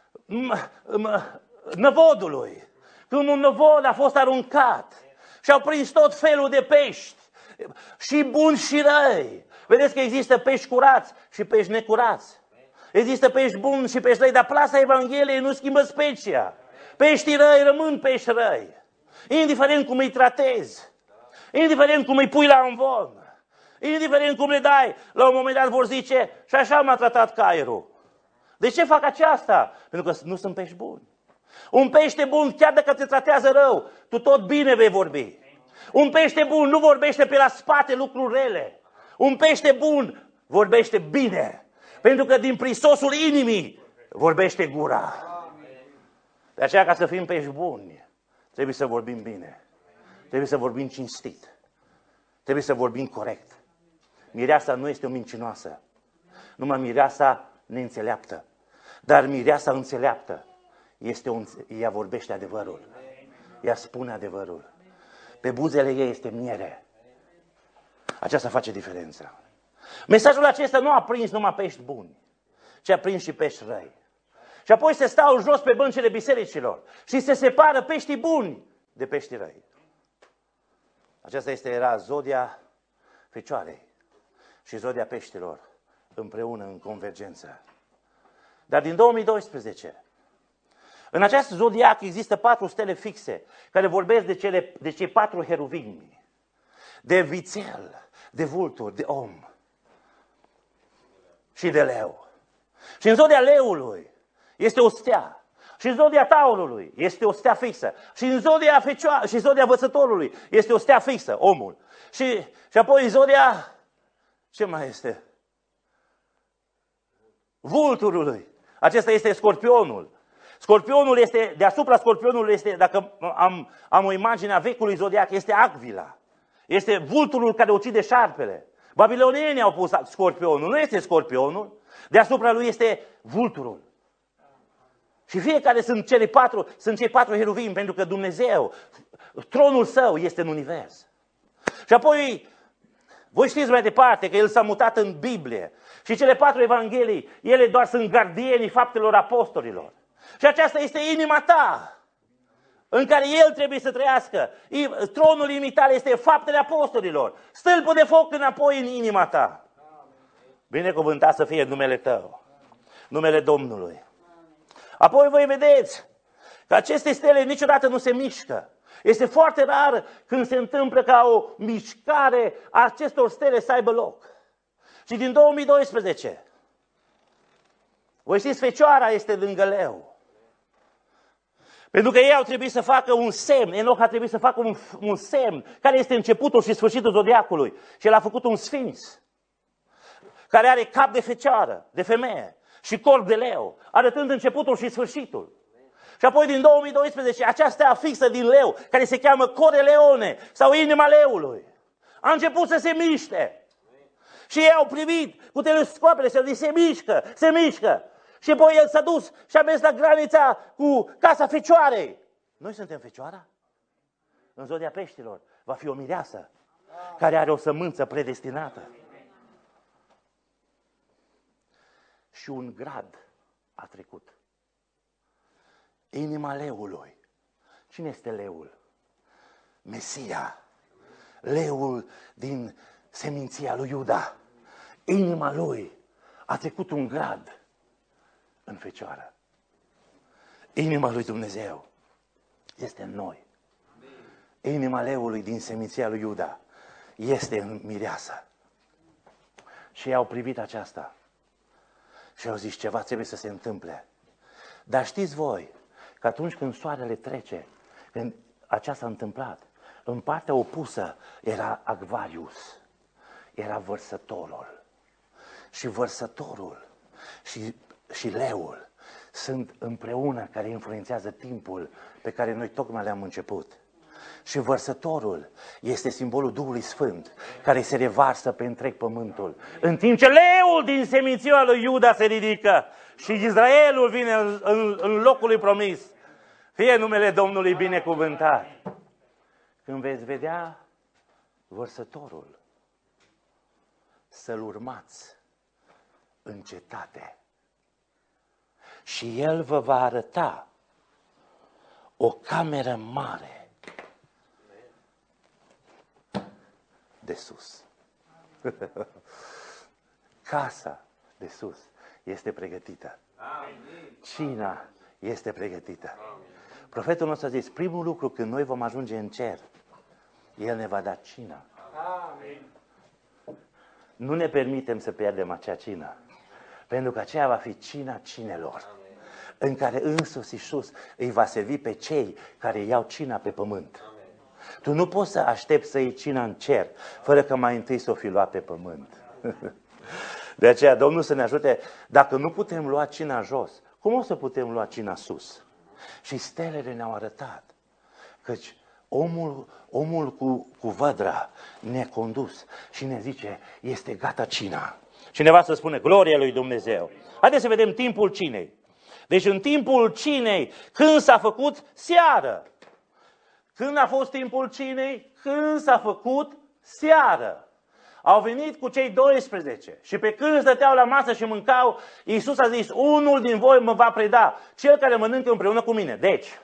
năvodului. Când un năvod a fost aruncat și au prins tot felul de pești, și buni și răi. Vedeți că există pești curați și pești necurați. Există pești buni și pești răi, dar plasa Evangheliei nu schimbă specia. Peștii răi rămân pești răi. Indiferent cum îi tratezi, indiferent cum îi pui la învon, indiferent cum le dai, la un moment dat vor zice, și așa m-a tratat caierul. De ce fac aceasta? Pentru că nu sunt pești buni. Un pește bun, chiar dacă te tratează rău, tu tot bine vei vorbi. Un pește bun nu vorbește pe la spate lucruri rele. Un pește bun vorbește bine. Pentru că din prisosul inimii vorbește gura. De aceea, ca să fim pești buni, trebuie să vorbim bine. Trebuie să vorbim cinstit. Trebuie să vorbim corect. Mireasa nu este o mincinoasă. Numai mireasa neînțeleaptă. Dar mireasa înțeleaptă, ea vorbește adevărul. Ea spune adevărul. Pe buzele ei este miere. Aceasta face diferența. Mesajul acesta nu a prins numai pești buni, ci a prins și pești răi. Și apoi se stau jos pe băncile bisericilor și se separă peștii buni de peștii răi. Aceasta era zodia Fecioarei și zodia peștilor împreună în convergență. Dar din 2012, în acest zodiac există 4 stele fixe care vorbesc de cei 4 heruvimi, de vițel, de vultur, de om și de leu. Și în zodia leului este o stea. Și în zodia taurului este o stea fixă. Și în zodia Fecioarei și zodia vățătorului este o stea fixă, omul. Și apoi în zodia, ce mai este? Vulturului. Acesta este scorpionul. Scorpionul este, deasupra scorpionului este, dacă am o imagine a vecului zodiac, este Acvila. Este vulturul care ucide șarpele. Babilonienii au pus scorpionul, nu este scorpionul. Deasupra lui este vulturul. Și fiecare sunt cei 4 heruvimi, pentru că Dumnezeu, tronul său este în univers. Și apoi, voi știți mai departe că el s-a mutat în Biblie. Și cele 4 evanghelii, ele doar sunt gardienii faptelor apostolilor. Și aceasta este inima ta, în care el trebuie să trăiască. Tronul imital este faptele apostolilor. Stâlpul de foc înapoi în inima ta. Binecuvântat să fie numele tău, numele Domnului. Apoi voi vedeți că aceste stele niciodată nu se mișcă. Este foarte rar când se întâmplă ca o mișcare a acestor stele să aibă loc. Și din 2012, voi știți, Fecioara este lângă leu. Pentru că ei au trebuit să facă un semn, Enoch a trebuit să facă un semn, care este începutul și sfârșitul zodiacului. Și el a făcut un sfinț, care are cap de fecioară, de femeie, și corp de leu, arătând începutul și sfârșitul. Și apoi din 2012, această fixă din leu, care se cheamă Core Leone, sau inima leului, a început să se miște. Și ei au privit cu telescoapele și au zis, se mișcă. Și apoi el s-a dus și a mers la granița cu casa Fecioarei. Noi suntem Fecioara? În zodia peștilor va fi o mireasă care are o sămânță predestinată. Și un grad a trecut. Inima leului. Cine este leul? Mesia. Leul din seminția lui Iuda. Inima lui a trecut un grad în Fecioară. Inima lui Dumnezeu este în noi. Inima leului din seminția lui Iuda este în mireasă. Și ei au privit aceasta și au zis, ceva trebuie să se întâmple. Dar știți voi că atunci când soarele trece, când aceasta s-a întâmplat, în partea opusă era Acvarius, era vărsătorul. Și vărsătorul și leul sunt împreună, care influențează timpul pe care noi tocmai le-am început. Și vărsătorul este simbolul Duhului Sfânt, care se revarsă pe întreg pământul. În timp ce leul din seminția lui Iuda se ridică și Israelul vine în locul lui promis. Fie numele Domnului binecuvântat. Când veți vedea vărsătorul, să-l urmați în cetate. Și el vă va arăta o cameră mare de sus. Casa de sus este pregătită. Cina este pregătită. Profetul nostru a zis, primul lucru când noi vom ajunge în cer, el ne va da cina. Nu ne permitem să pierdem acea cină, pentru că aceea va fi cina cinelor, în care însuși Iisus îi va servi pe cei care iau cina pe pământ. Tu nu poți să aștepți să iei cina în cer, fără că mai întâi să o fi luat pe pământ. De aceea, Domnul să ne ajute, dacă nu putem lua cina jos, cum o să putem lua cina sus? Și stelele ne-au arătat, căci Omul cu vădra ne-a condus și ne zice, este gata cina. Cineva să spune, gloria lui Dumnezeu. Haideți să vedem timpul cinei. Deci în timpul cinei, când s-a făcut seară. Când a fost timpul cinei? Când s-a făcut seară. Au venit cu cei 12 și pe când stăteau la masă și mâncau, Iisus a zis, unul din voi mă va preda, cel care mănâncă împreună cu mine. Deci,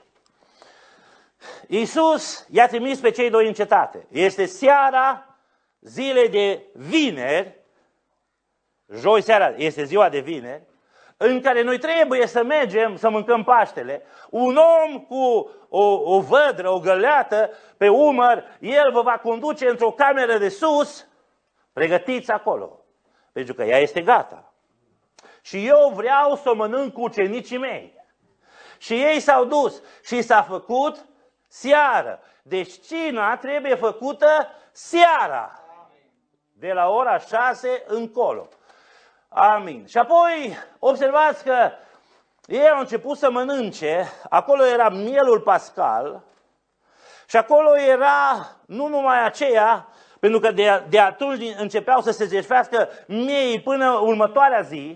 Iisus i-a trimis pe cei doi în cetate. Este seara zilei de vineri, joi seara este ziua de vineri, în care noi trebuie să mergem să mâncăm Paștele. Un om cu o vădră, o găleată pe umăr, el vă va conduce într-o cameră de sus, pregătiți acolo, pentru că ea este gata. Și eu vreau să o mănânc cu ucenicii mei. Și ei s-au dus și s-a făcut seară. Deci cina trebuie făcută seara, de la ora 6 încolo. Amin. Și apoi observați că ei au început să mănânce, acolo era mielul pascal și acolo era nu numai aceea, pentru că de atunci începeau să se jertfească miei până următoarea zi.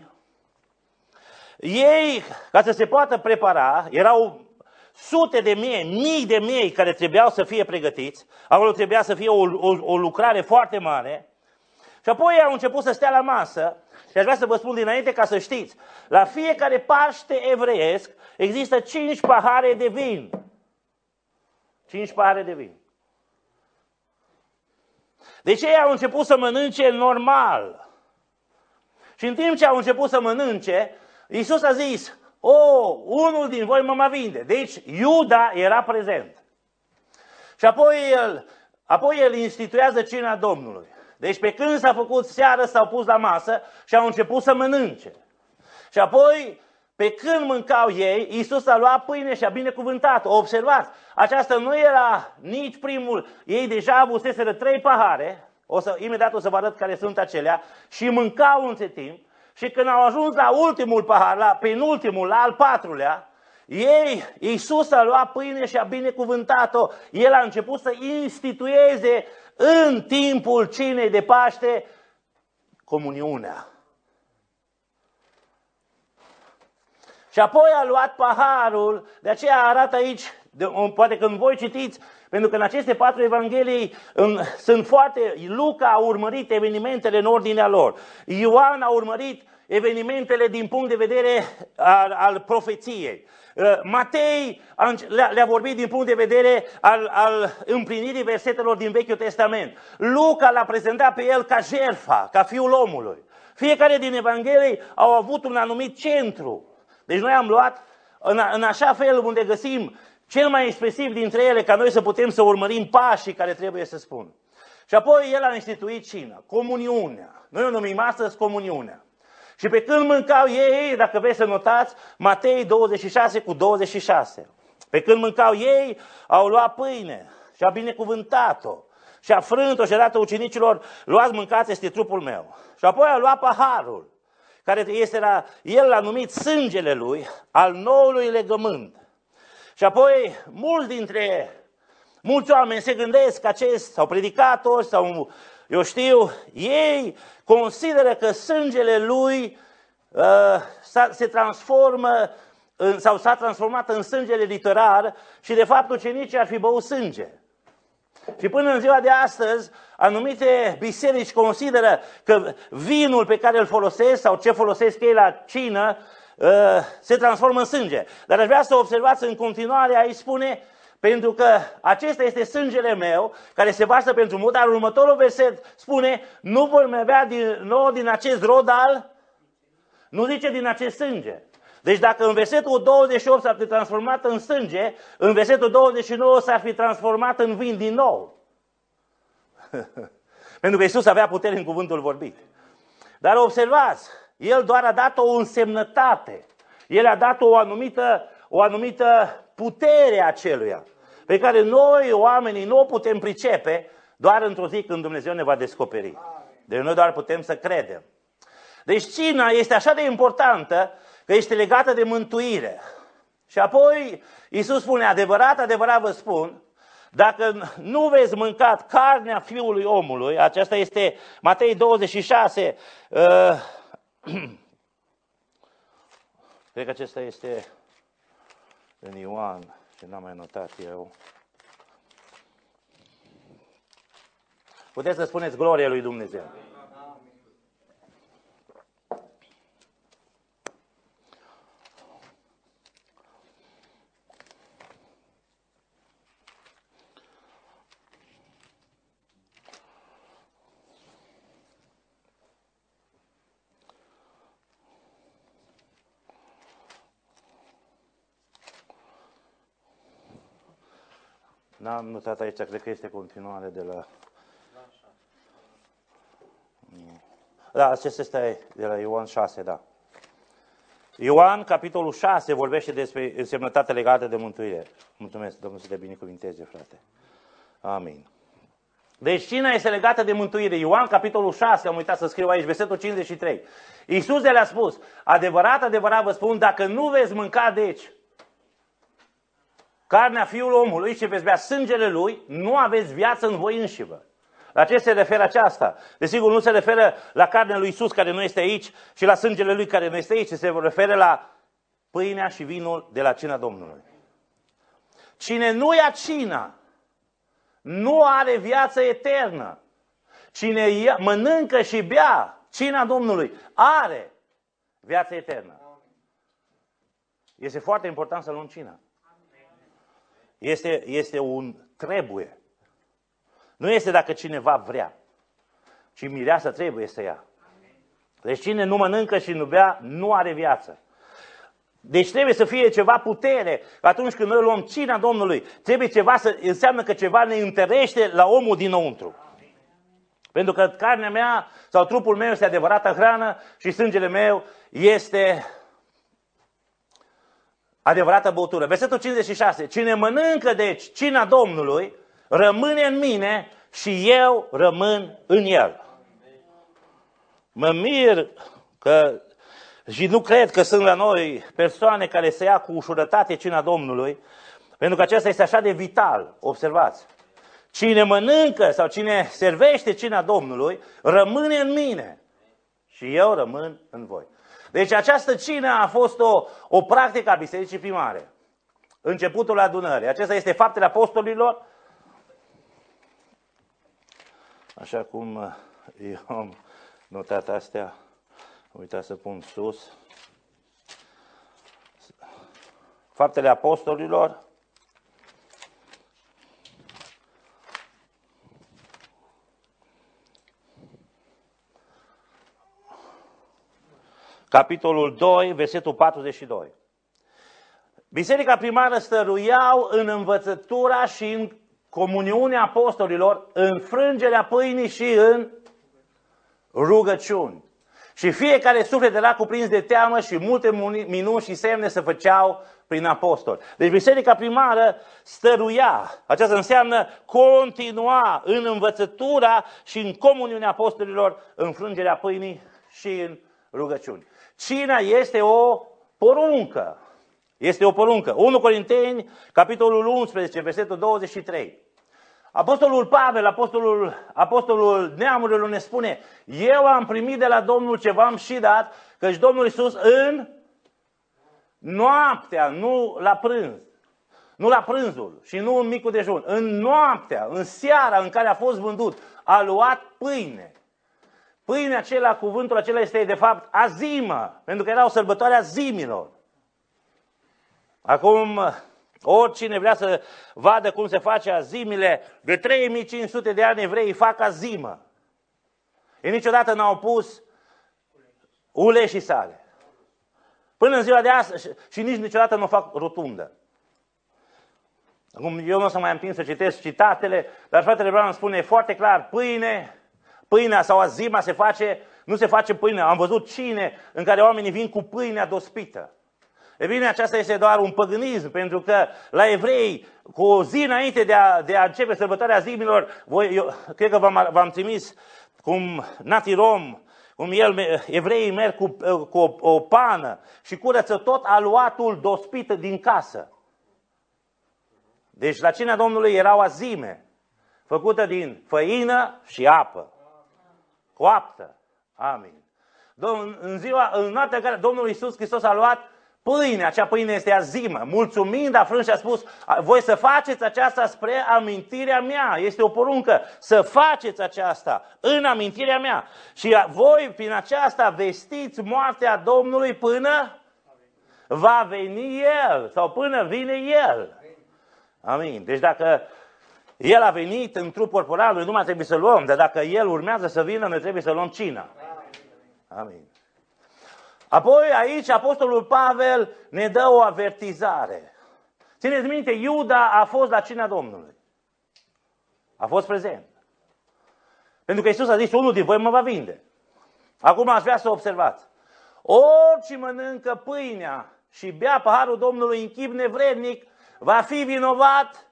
Ei, ca să se poată prepara, erau sute de mii de miei care trebuiau să fie pregătiți. Acolo trebuia să fie o lucrare foarte mare. Și apoi au început să stea la masă. Și aș vrea să vă spun dinainte ca să știți. La fiecare Paște evreiesc există 5 pahare de vin. 5 pahare de vin. Deci ei au început să mănânce normal. Și în timp ce au început să mănânce, Iisus a zis, unul din voi mă va vinde. Deci Iuda era prezent. Și apoi el instituează cina Domnului. Deci pe când s-a făcut seară, s-au pus la masă și au început să mănânce. Și apoi, pe când mâncau ei, Iisus a luat pâine și a binecuvântat-o. Observați, aceasta nu era nici primul. Ei deja avuseseră 3 pahare, imediat o să vă arăt care sunt acelea, și mâncau între timp. Și când au ajuns la ultimul pahar, la penultimul, la al 4-lea, Iisus a luat pâine și a binecuvântat-o. El a început să institueze în timpul cinei de Paște comuniunea. Și apoi a luat paharul, de aceea arată aici, poate când voi citiți, pentru că în aceste 4 evanghelii sunt foarte, Luca a urmărit evenimentele în ordinea lor, Ioan a urmărit evenimentele din punct de vedere al profeției. Matei le-a vorbit din punct de vedere al împlinirii versetelor din Vechiul Testament. Luca l-a prezentat pe el ca jertfa, ca fiul omului. Fiecare din evanghelii au avut un anumit centru. Deci noi am luat în așa fel unde găsim cel mai expresiv dintre ele, ca noi să putem să urmărim pașii care trebuie să spun. Și apoi el a instituit cina, comuniunea. Noi o numim astăzi comuniunea. Și pe când mâncau ei, dacă vreți să notați, Matei 26:26. Pe când mâncau ei, au luat pâine și a binecuvântat-o și a frânt-o și a dat ucenicilor, luați, mâncați, este trupul meu. Și apoi a luat paharul, care el l-a numit sângele lui, al noului legământ. Și apoi mulți oameni se gândesc că sau predicatori sau eu știu, ei consideră că sângele lui se transformă sau s-a transformat în sângele literar și de fapt ucenicii ar fi băut sânge. Și până în ziua de astăzi, anumite biserici consideră că vinul pe care îl folosesc sau ce folosesc ei la cină se transformă în sânge. Dar aș vrea să observați în continuare, aici spune, pentru că acesta este sângele meu, care se varsă pentru mulți, dar următorul verset spune, nu vor mai avea din acest rod nu zice din acest sânge. Deci dacă în versetul 28 s-ar fi transformat în sânge, în versetul 29 s-ar fi transformat în vin din nou. Pentru că Iisus avea putere în cuvântul vorbit. Dar observați, El doar a dat o însemnătate. El a dat o anumită putere aceluia, pe care noi, oamenii, nu o putem pricepe doar într-o zi când Dumnezeu ne va descoperi. Deci noi doar putem să credem. Deci cina este așa de importantă că este legată de mântuire. Și apoi Iisus spune, adevărat, adevărat vă spun, dacă nu veți mânca carnea Fiului omului, aceasta este Matei 26, cred că acesta este în Ioan, ce n-am mai notat eu. Puteți să spuneți gloria lui Dumnezeu. N-am notat aici, cred că este continuare de la... Da, acesta este de la Ioan 6, da. Ioan, capitolul 6, vorbește despre însemnătatea legată de mântuire. Mulțumesc, Domnul să te binecuvinteze, frate. Amin. Deci cina este legată de mântuire. Ioan, capitolul 6, am uitat să scriu aici, versetul 53. Iisus le-a spus, adevărat, adevărat vă spun, dacă nu veți mânca, deci, carnea Fiului omului și veți bea sângele Lui, nu aveți viață în voi înșivă. La ce se referă aceasta? Desigur, nu se referă la carnea lui Iisus care nu este aici și la sângele Lui care nu este aici, se referă la pâinea și vinul de la cina Domnului. Cine nu ia cina, nu are viață eternă. Cine mănâncă și bea cina Domnului, are viață eternă. Este foarte important să luăm cina. Este un trebuie. Nu este dacă cineva vrea, ci mireasa trebuie să ia. Deci cine nu mănâncă și nu bea, nu are viață. Deci trebuie să fie ceva putere. Atunci când noi luăm cina Domnului, trebuie ceva înseamnă că ceva ne întărește la omul dinăuntru. Pentru că carnea mea sau trupul meu este adevărată hrană și sângele meu este adevărată băutură. Versetul 56. Cine mănâncă, deci, cina Domnului, rămâne în mine și eu rămân în el. Mă mir că, și nu cred că sunt la noi persoane care se ia cu ușurătate cina Domnului, pentru că acesta este așa de vital. Observați. Cine mănâncă sau cine servește cina Domnului, rămâne în mine și eu rămân în voi. Deci această cină a fost o practică a Bisericii Primare. Începutul adunării. Acesta este Faptele Apostolilor. Așa cum eu am notat astea, am uitat să pun sus. Faptele Apostolilor. Capitolul 2, versetul 42. Biserica primară stăruiau în învățătura și în comuniunea apostolilor, în frângerea pâinii și în rugăciuni. Și fiecare suflet era cuprins de teamă și multe minuni și semne se făceau prin apostoli. Deci biserica primară stăruia. Aceasta înseamnă continua în învățătura și în comuniunea apostolilor, în frângerea pâinii și în rugăciuni. Cina este o poruncă. Este o poruncă. 1 Corinteni, capitolul 11, versetul 23. Apostolul Pavel, apostolul neamurilor ne spune: eu am primit de la Domnul ce v-am și dat, căci Domnul Iisus în noaptea, nu la prânz, nu la prânzul și nu în micul dejun, în noaptea, în seara în care a fost vândut, a luat pâine. Pâinea acela, cuvântul acela este de fapt azimă, pentru că era o sărbătoare a zimilor. Acum, oricine vrea să vadă cum se face azimile, de 3500 de ani evreii fac azimă. Ei niciodată n-au pus ulei și sare. Până în ziua de astăzi și nici niciodată nu fac rotundă. Acum, eu nu o să mai am timp să citesc citatele, dar fratele Branham spune foarte clar, pâinea sau azima se face, nu se face pâine. Am văzut cine în care oamenii vin cu pâinea dospită. E bine, aceasta este doar un păgânism, pentru că la evrei, cu o zi înainte de a începe sărbătoarea zimilor, eu cred că v-am trimis cum Nati Rom, cum evreii merg cu o pană și curăță tot aluatul dospit din casă. Deci la cina Domnului era o azime, făcută din făină și apă, coaptă. Amin. În noaptea în care Domnul Iisus Hristos a luat pâine, acea pâine este azimă, mulțumind, a frânt și a spus, voi să faceți aceasta spre amintirea mea. Este o poruncă, să faceți aceasta în amintirea mea. Și voi, prin aceasta, vestiți moartea Domnului până va veni El, sau până vine El. Amin. Deci dacă El a venit în trup corporal, noi nu mai trebuie să luăm, dar dacă El urmează să vină, noi trebuie să luăm cina. Amin. Apoi aici Apostolul Pavel ne dă o avertizare. Țineți minte, Iuda a fost la cina Domnului. A fost prezent. Pentru că Iisus a zis, unul din voi mă va vinde. Acum aș vrea să observați. Orice mănâncă pâinea și bea paharul Domnului în chip nevrednic, va fi vinovat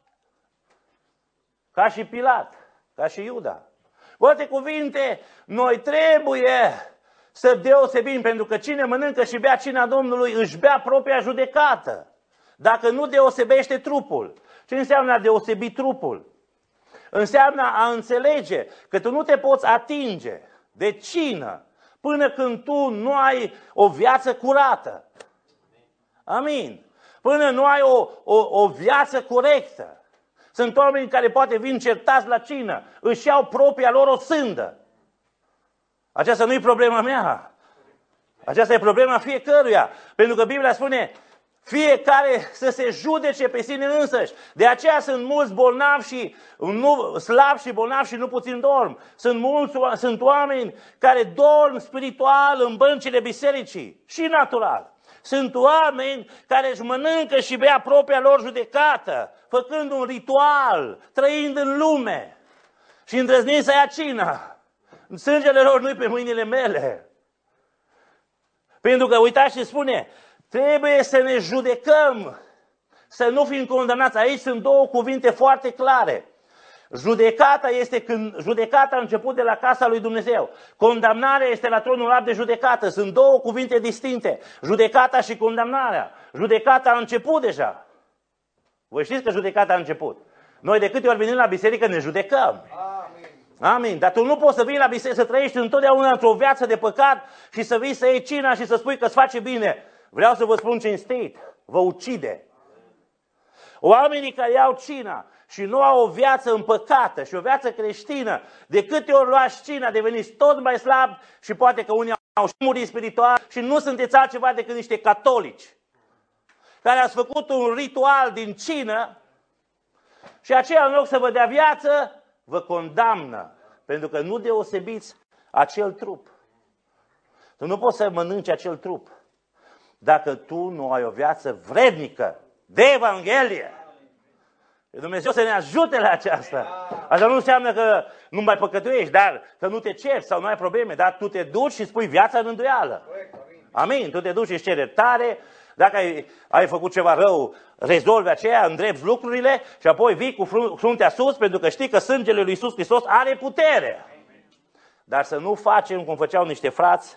ca și Pilat, ca și Iuda. Cu alte cuvinte, noi trebuie să deosebim, pentru că cine mănâncă și bea cina Domnului își bea propria judecată. Dacă nu deosebește trupul. Ce înseamnă a deosebi trupul? Înseamnă a înțelege că tu nu te poți atinge de cină până când tu nu ai o viață curată. Amin. Până nu ai o viață corectă. Sunt oameni care poate vin certați la cină, își iau propria lor o sândă. Aceasta nu e problema mea. Aceasta e problema fiecăruia. Pentru că Biblia spune, fiecare să se judece pe sine însăși. De aceea sunt mulți bolnavi și slabi și bolnavi și nu puțin dorm. Sunt oameni care dorm spiritual în băncile bisericii și natural. Sunt oameni care își mănâncă și bea propria lor judecată, făcând un ritual, trăind în lume și îndrăznind să ia cina. Sângele lor nu-i pe mâinile mele. Pentru că, uitați ce spune, trebuie să ne judecăm, să nu fim condamnați. Aici sunt două cuvinte foarte clare. Judecata este când judecata a început de la casa lui Dumnezeu. Condamnarea este la tronul alb de judecată. Sunt două cuvinte distincte. Judecata și condamnarea. Judecata a început deja. Voi știți că judecata a început. Noi de câte ori venim la biserică ne judecăm. Amin. Dar tu nu poți să vii la biserică, să trăiești întotdeauna într-o viață de păcat și să vii să iei cina și să spui că îți face bine. Vreau să vă spun cinstit. Vă ucide. Oamenii care iau cina și nu au o viață împăcată și o viață creștină, de câte ori luați cina, deveniți tot mai slabi și poate că unii au și murit spiritual și nu sunteți altceva decât niște catolici care ați făcut un ritual din cină și aceea în loc să vă dea viață, vă condamnă, pentru că nu deosebiți acel trup. Tu nu poți să mănânci acel trup dacă tu nu ai o viață vrednică de Evanghelie. Dumnezeu să ne ajute la aceasta. Asta nu înseamnă că nu mai păcătuiești, dar că nu te ceri sau nu ai probleme, dar tu te duci și spui viața în îndoială. Amin. Tu te duci și îți ceri iertare. Dacă ai făcut ceva rău, rezolvi aceea, îndrepți lucrurile și apoi vii cu fruntea sus pentru că știi că sângele lui Iisus Hristos are putere. Dar să nu facem cum făceau niște frați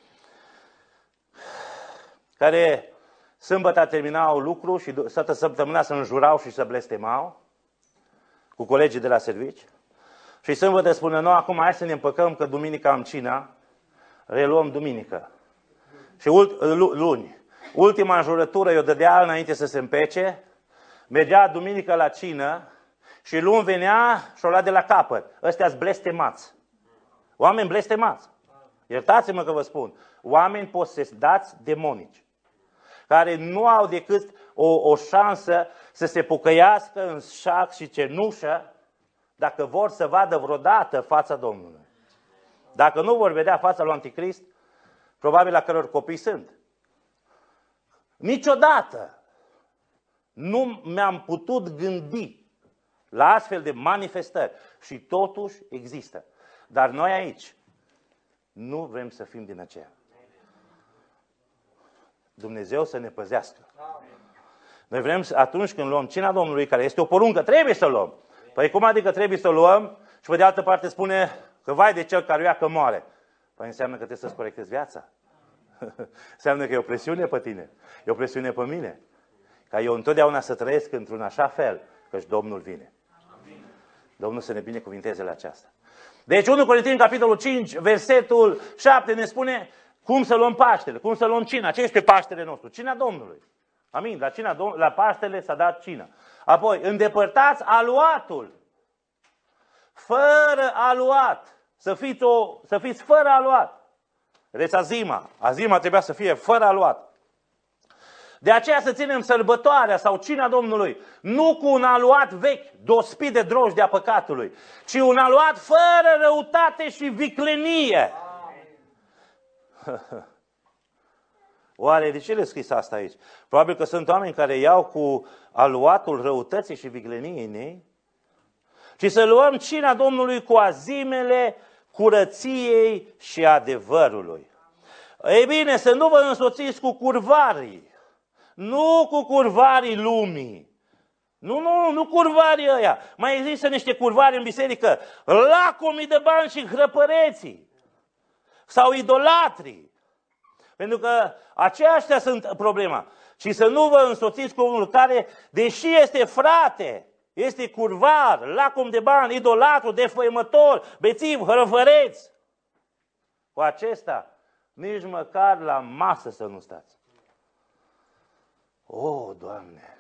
care sâmbătă terminau lucru și toată săptămâna să înjurau și să blestemau cu colegii de la servici. Și sâmbătă spună, nu, acum hai să ne împăcăm că duminică am cina, reluăm duminică. Și luni. Ultima înjurătură i-o dădea înainte să se împece, mergea duminică la cină și luni venea și o lua de la capăt. Ăstea-s blestemați. Oameni blestemați. Iertați-mă că vă spun. Oameni posedați demonici, care nu au decât o șansă să se pocăiască în șac și cenușă dacă vor să vadă vreodată fața Domnului. Dacă nu vor vedea fața lui Anticrist, probabil la căror copii sunt. Niciodată nu mi-am putut gândi la astfel de manifestări și totuși există. Dar noi aici nu vrem să fim din aceea. Dumnezeu să ne păzească. Noi vrem, atunci când luăm cina Domnului, care este o poruncă, trebuie să luăm. Păi cum adică trebuie să luăm și pe de altă parte spune că vai de cel care o ia că moare. Păi înseamnă că trebuie să-ți corectezi viața. Înseamnă că e o presiune pe tine. E o presiune pe mine. Ca eu întotdeauna să trăiesc într-un așa fel căci Domnul vine. Domnul să ne binecuvinteze la aceasta. Deci 1 Corinteni, capitolul 5, versetul 7 ne spune cum să luăm Paștele, cum să luăm cina. Ce este Paștele nostru? Cina Domnului. Amin. La Paștele s-a dat cina. Apoi, îndepărtați aluatul. Fără aluat. Să fiți fără aluat. Vedeți azima. Azima trebuia să fie fără aluat. De aceea să ținem sărbătoarea sau cina Domnului nu cu un aluat vechi, dospit de drojdea păcatului, ci un aluat fără răutate și viclenie. Oare de ce le scris asta aici? Probabil că sunt oameni care iau cu aluatul răutății și vicleniei în ei. Ci să luăm cina Domnului cu azimele curăției și adevărului. Ei bine, să nu vă însoțiți cu curvarii. Nu cu curvarii lumii. Nu curvarii ăia. Mai există niște curvari în biserică. Lacomii de bani și hrăpăreții. Sau idolatrii. Pentru că aceștia sunt problema. Și să nu vă însoțiți cu unul care, deși este frate, este curvar, lacom de bani, idolatru, defăimător, bețiv, hrăpăreț. Cu acesta, nici măcar la masă să nu stați. O, Doamne!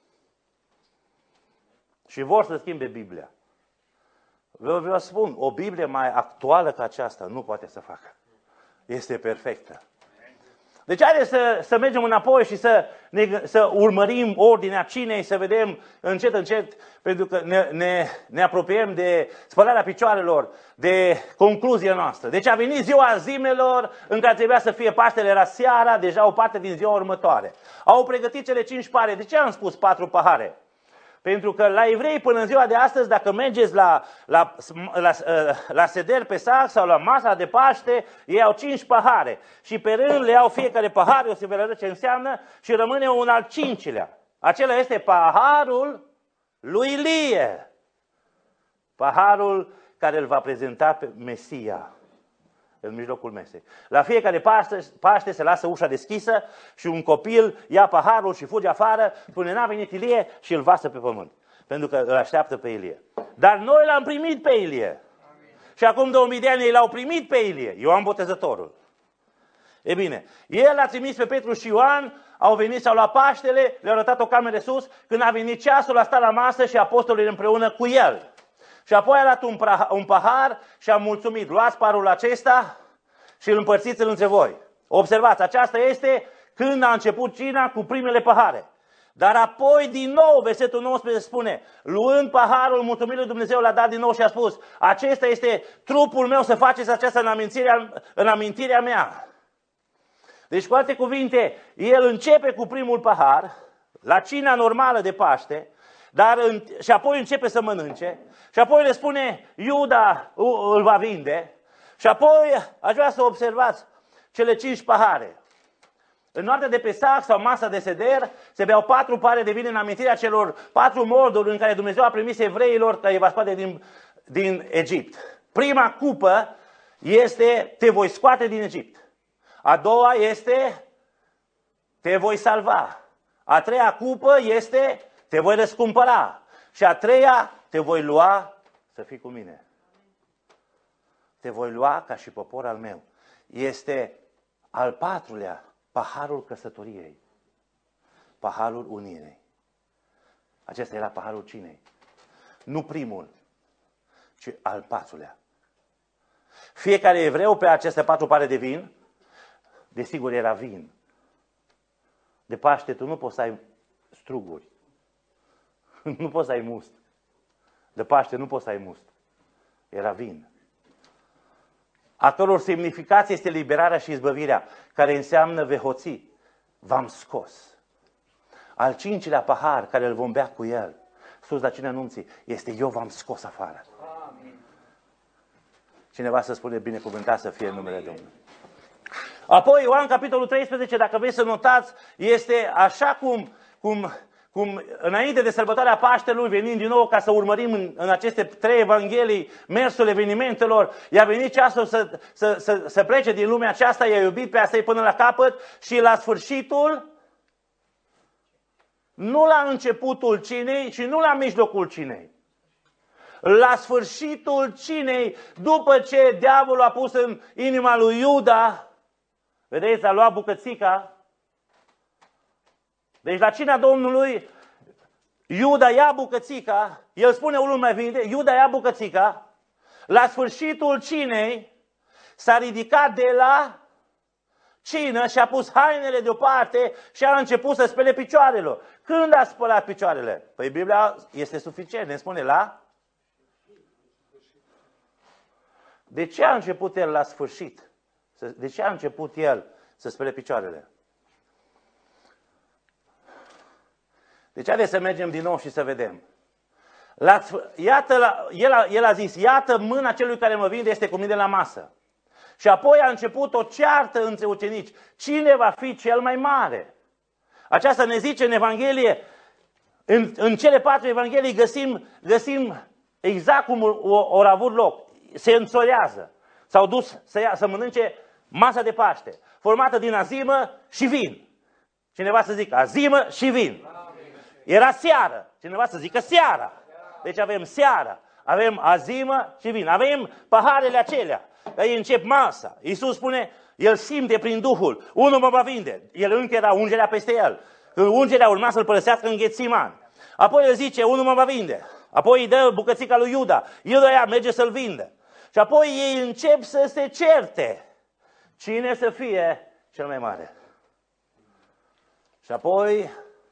Și vor să schimbe Biblia. Vreau să spun, o Biblie mai actuală ca aceasta nu poate să facă. Este perfectă. Deci haideți să mergem înapoi și să urmărim ordinea cinei, să vedem încet, pentru că ne apropiem de spălarea picioarelor, de concluzia noastră. Deci a venit ziua zimelor în care trebuia să fie Paștele, era seara, deja o parte din ziua următoare. Au pregătit cele 5 pahare. De ce am spus 4 pahare? Pentru că la evrei până în ziua de astăzi, dacă mergeți la seder Pesach sau la masa de Paște, ei au 5 pahare. Și pe rând le iau fiecare pahar, eu să vă arăt ce înseamnă, și rămâne un al 5-lea. Acela este paharul lui Ilie. Paharul care îl va prezenta pe Mesia în mijlocul mesei. La fiecare Paște se lasă ușa deschisă și un copil ia paharul și fuge afară, spune, n-a venit Ilie, și îl vasă pe pământ. Pentru că îl așteaptă pe Ilie. Dar noi l-am primit pe Ilie. Amin. Și acum 2000 de ani ei l-au primit pe Ilie, Ioan Botezătorul. E bine, el a trimis pe Petru și Ioan, au venit, s-au luat Paștele, le-au arătat o cameră sus, când a venit ceasul, a stat la masă și apostolii împreună cu el. Și apoi a dat un pahar și a mulțumit. Luați paharul acesta și îl împărțiți-l între voi. Observați, aceasta este când a început cina cu primele pahare. Dar apoi din nou, versetul 19 spune, luând paharul, mulțumit lui Dumnezeu, l-a dat din nou și a spus, acesta este trupul meu, să faceți aceasta în amintirea mea. Deci, cu alte cuvinte, el începe cu primul pahar, la cina normală de Paște, și apoi începe să mănânce, și apoi le spune, Iuda îl va vinde, și apoi aș vrea să observați cele 5 pahare. În noaptea de Pesach sau masa de seder se beau 4 pahare de vin în amintirea celor 4 moduri în care Dumnezeu a trimis evreilor că îi va scoate din Egipt. Prima cupă este te voi scoate din Egipt. A doua este te voi salva. A treia cupă este te voi răscumpăra. Și a treia te voi lua să fii cu mine. Te voi lua ca și popor al meu. Este al 4-lea, paharul căsătoriei. Paharul unirii. Acesta era paharul cinei. Nu primul, ci al 4-lea. Fiecare evreu pe aceste 4 pahare de vin, desigur era vin. De Paște tu nu poți să ai struguri. Nu poți să ai must. De Paște nu poți să ai must. Era vin. A căror semnificație este liberarea și izbăvirea, care înseamnă vehoții. V-am scos. Al 5-lea pahar, care îl vom bea cu el, sus la cina nunții, este eu v-am scos afară. Amin. Cineva să spune binecuvântat să fie în numele Domnului. Apoi Ioan, capitolul 13, dacă vreți să notați, este așa cum înainte de sărbătoarea Paștelui, venind din nou ca să urmărim în aceste 3 evanghelii mersul evenimentelor, i-a venit ceasul să plece din lumea aceasta, i-a iubit pe asta până la capăt și la sfârșitul nu la începutul cinei și nu la mijlocul cinei. La sfârșitul cinei, după ce diavolul a pus în inima lui Iuda, vedeți, a luat bucățica. Deci la cina Domnului, Iuda ia bucățica, el spune unul mai vinde, Iuda ia bucățica, la sfârșitul cinei s-a ridicat de la cină și a pus hainele deoparte și a început să spele picioarele. Când a spălat picioarele? Păi Biblia este suficient, ne spune la... De ce a început el la sfârșit? De ce a început el să spele picioarele? Deci haideți să mergem din nou și să vedem. El a zis, iată mâna celui care mă vinde este cu mine la masă. Și apoi a început o ceartă între ucenici. Cine va fi cel mai mare? Aceasta ne zice în Evanghelie, în cele 4 Evanghelii găsim exact cum au avut loc. Se înțolează. S-au dus să mănânce masa de Paște, formată din azimă și vin. Cineva să zică azimă și vin. Era seară. Cineva să zică seara. Deci avem seara, avem azimă și vin. Avem paharele acelea. Ei încep masa. Iisus spune, el simte prin Duhul. Unul mă va vinde. El încă era ungerea peste el. Ungerea urma să-l părăsească în Ghețiman. Apoi el zice, unul mă va vinde. Apoi îi dă bucățica lui Iuda. Iuda ea merge să-l vindă. Și apoi ei încep să se certe. Cine să fie cel mai mare? Și apoi,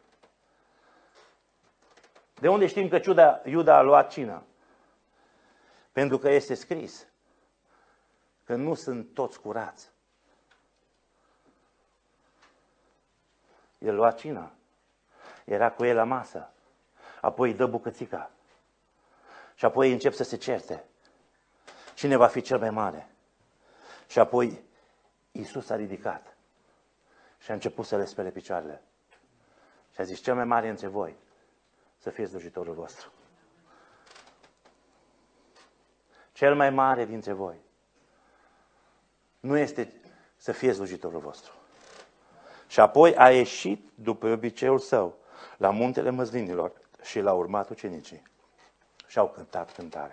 de unde știm că Iuda a luat cina? Pentru că este scris că nu sunt toți curați. El lua cina. Era cu el la masă. Apoi îi dă bucățica. Și apoi încep să se certe. Cine va fi cel mai mare? Și apoi Iisus a ridicat și a început să le spele picioarele. Și a zis, cel mai mare între voi să fie slujitorul vostru. Cel mai mare dintre voi nu este să fie slujitorul vostru. Și apoi a ieșit după obiceiul său la muntele măslinilor și l-a urmat ucenicii. Și au cântat cântarea.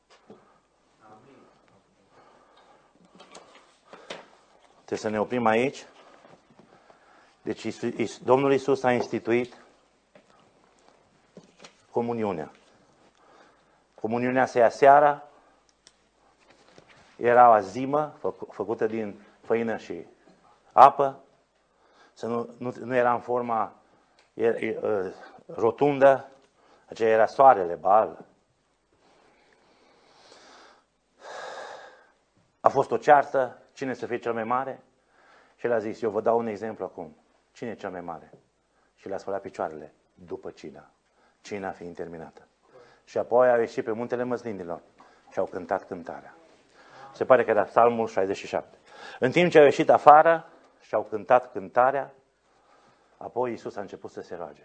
Trebuie să ne oprim aici. Deci Domnul Iisus a instituit comuniunea. Comuniunea se ia seara. Era o azimă făcută din făină și apă. Nu era în forma rotundă. Aceea era soarele, Baal. A fost o ceartă. Cine să fie cel mai mare? Și el a zis, eu vă dau un exemplu acum. Cine e cel mai mare? Și le-a spălat picioarele după cina. Cina fiind terminată. Și apoi au ieșit pe muntele măslinilor și au cântat cântarea. Se pare că era Psalmul 67. În timp ce au ieșit afară și au cântat cântarea, apoi Iisus a început să se roage.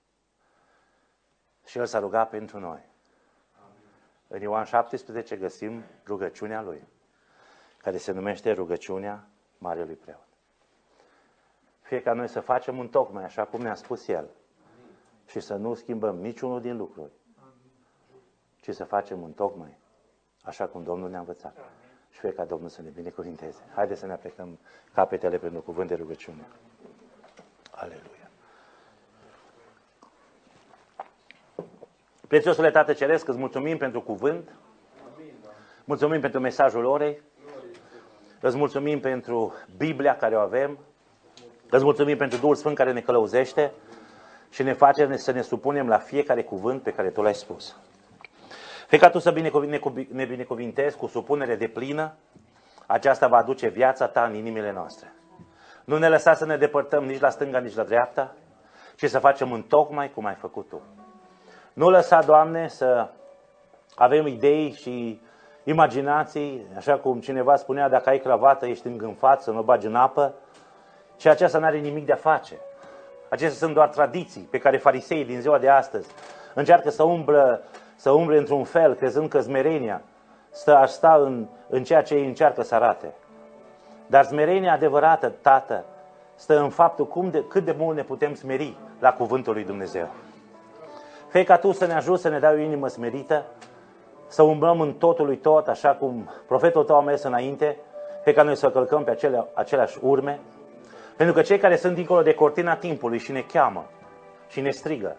Și El s-a rugat pentru noi. În Ioan 17 găsim rugăciunea Lui, care se numește rugăciunea Marelui Preot. Fie ca noi să facem întocmai așa cum ne-a spus El și să nu schimbăm niciunul din lucruri, ci să facem întocmai așa cum Domnul ne-a învățat. Și fie ca Domnul să ne binecuvinteze. Haideți să ne aplecăm capetele pentru cuvânt de rugăciune. Aleluia. Prețiosule Tată Ceresc, îți mulțumim pentru cuvânt. Mulțumim pentru mesajul orei. Îți mulțumim pentru Biblia care o avem. Îți mulțumim pentru Duhul Sfânt care ne călăuzește și ne face să ne supunem la fiecare cuvânt pe care Tu l-ai spus. Fie ca Tu să ne binecuvintezi cu supunere deplină, aceasta va aduce viața Ta în inimile noastre. Nu ne lăsa să ne depărtăm nici la stânga, nici la dreapta, ci să facem întocmai cum ai făcut Tu. Nu lăsa, Doamne, să avem idei și imaginații, așa cum cineva spunea, dacă ai cravată, ești îngânfat, să nu o bagi în apă, și aceasta nu are nimic de a face. Acestea sunt doar tradiții pe care fariseii din ziua de astăzi încearcă să umble într-un fel, crezând că smerenia ar sta în ceea ce ei încearcă să arate. Dar smerenia adevărată, Tată, stă în faptul cât de mult ne putem smeri la cuvântul lui Dumnezeu. Fie ca Tu să ne ajuți să ne dai o inimă smerită, să umblăm în totul lui tot, așa cum profetul Tău a mers înainte, fie ca noi să călcăm pe aceleași urme, pentru că cei care sunt dincolo de cortina timpului și ne cheamă și ne strigă,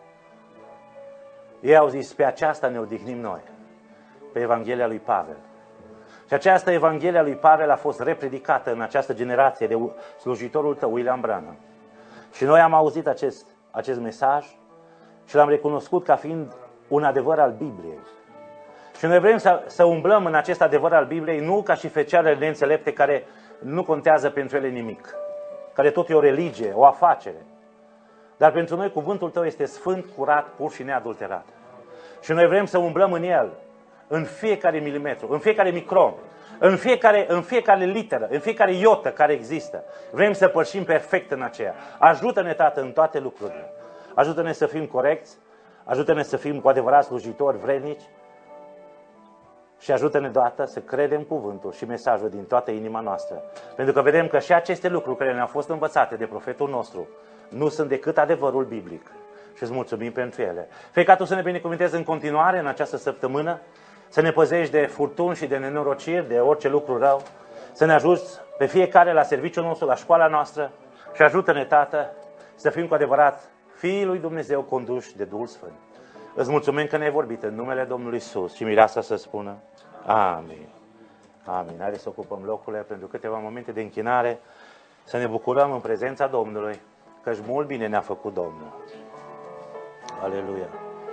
ei au zis, pe aceasta ne odihnim noi, pe Evanghelia lui Pavel. Și această Evanghelia lui Pavel a fost repredicată în această generație de slujitorul Tău, William Branham. Și noi am auzit acest mesaj și l-am recunoscut ca fiind un adevăr al Bibliei. Și noi vrem să umblăm în acest adevăr al Bibliei, nu ca și fecioarele neînțelepte care nu contează pentru ele nimic, care tot e o religie, o afacere. Dar pentru noi cuvântul Tău este sfânt, curat, pur și neadulterat. Și noi vrem să umblăm în el, în fiecare milimetru, în fiecare micron, în fiecare literă, în fiecare iotă care există. Vrem să pășim perfect în aceea. Ajută-ne, Tată, în toate lucrurile. Ajută-ne să fim corecți, ajută-ne să fim cu adevărat slujitori vrednici și ajută-ne, Doamne, să credem cuvântul și mesajul din toată inima noastră. Pentru că vedem că și aceste lucruri care ne-au fost învățate de profetul nostru nu sunt decât adevărul biblic. Și îți mulțumim pentru ele. Fie ca Tu să ne binecuvintezi în continuare în această săptămână, să ne păzești de furtuni și de nenorociri, de orice lucru rău, să ne ajuți pe fiecare la serviciul nostru, la școala noastră și ajută-ne, Tată, să fim cu adevărat Fiii lui Dumnezeu conduși de Duhul Sfânt. Îți mulțumim că ne-ai vorbit în numele Domnului Iisus și mireasa să spună Amin. Amin. Haideți să ocupăm locurile pentru câteva momente de închinare, să ne bucurăm în prezența Domnului, căci mult bine ne-a făcut Domnul. Aleluia.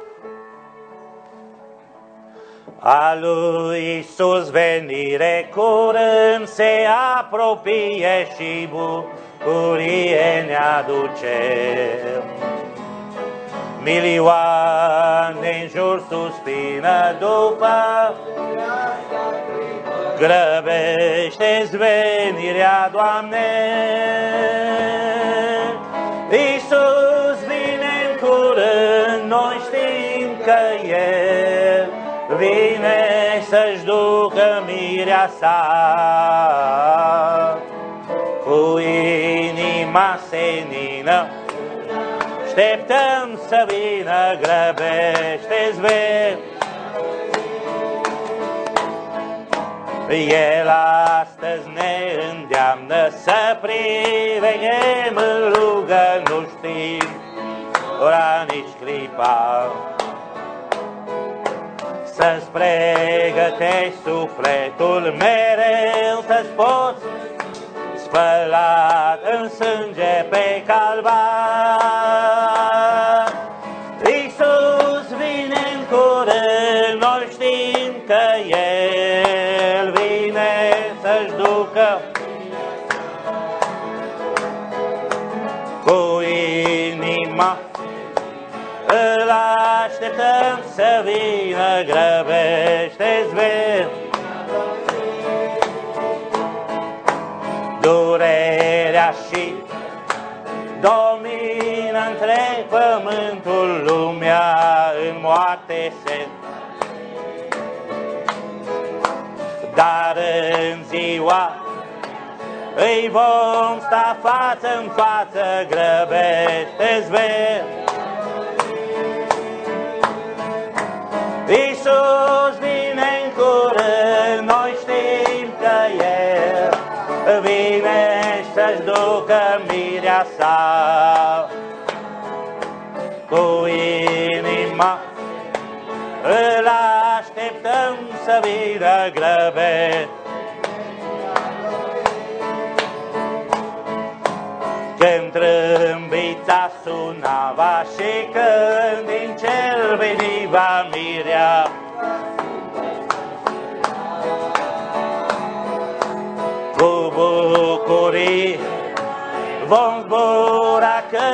A lui Iisus venire curând se apropie și bucurie ne aduce. Milioane în jur suspină după, grăbește-ți venirea, Doamne. Iisus vine în curând, noi știm că El vine să-și ducă mirea sa. Cu inima senină așteptăm să vină, grăbește-ți El astăzi ne îndeamnă să priveghem în rugă, nu știm ora nici clipa. Să-ți pregătești sufletul mereu, să-ți poți spălat în sânge pe calvar. Iisus vine în curând, noi știm că El vine să-și ducă cu inima. Îl așteptăm să vină, grăbește-ți durerea și domină întreg pământul, lumea în moarte se. Dar în ziua îi vom sta față în față, grăbește-ți Iisus vine în curând, noi știm că El vine să-și ducă mirea sa. Cu inima îl așteptăm să vină, grăbe. Când trâmbița sunava și când din cer veniva mirea, cu bucurii vom zbura că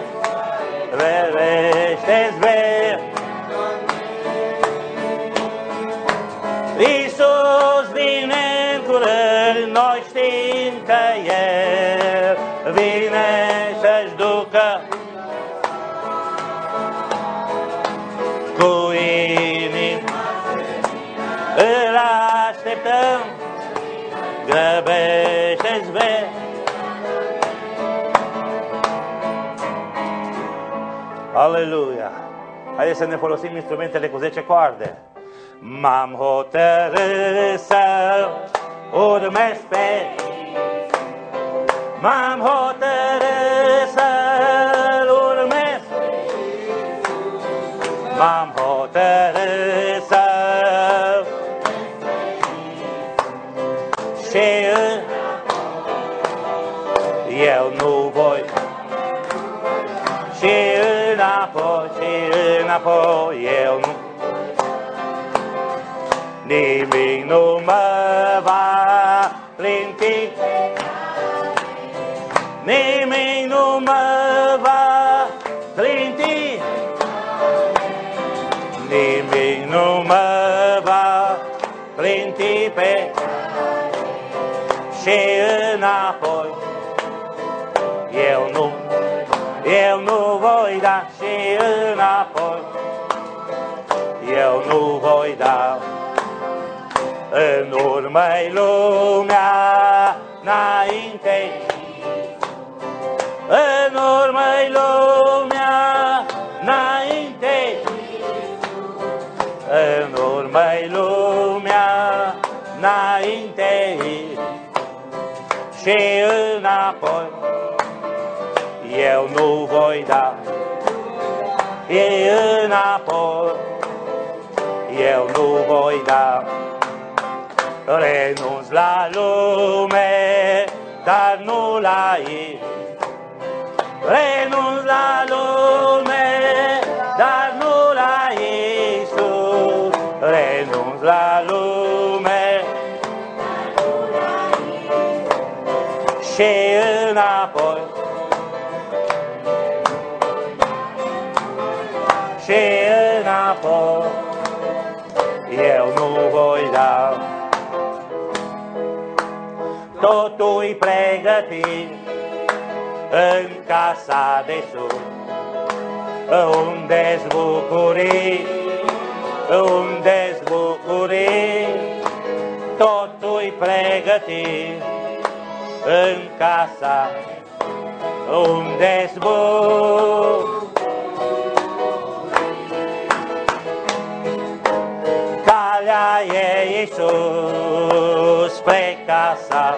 verește-ți Iisus vine în curând, noi știm că El vine să-și ducă cu inima. Îl așteptăm, grăbește-ți Aleluia! Haideți să ne folosim instrumentele cu 10 coarde. M-am hotărât să urmez pe M-am hotărât să-L urmez. M-am hotărât să și eu nu voi și înapoi eu nu. Nimic nu mă va clinti, nimic nu mă va clinti, nimic nu mă va clinti pe și înapoi. Eu nu voi da și înapoi, eu nu voi da. În urmă-i lumea înainte, în urmă-i lumea înainte, în urmă-i lumea înainte și înapoi. Eu nu voi da, e înapoi, eu nu voi da. Renunț la lume, dar nu la ei. Renunț la lume, dar nu la Iisus. Renunț la lume și înapoi. Și înapoi eu nu voi da. Totul-i pregătit în casa de sus, unde-s bucurii, unde-s bucurii. Totul-i pregătit în casa unde-s bucurii. Calea e Iisus spre casa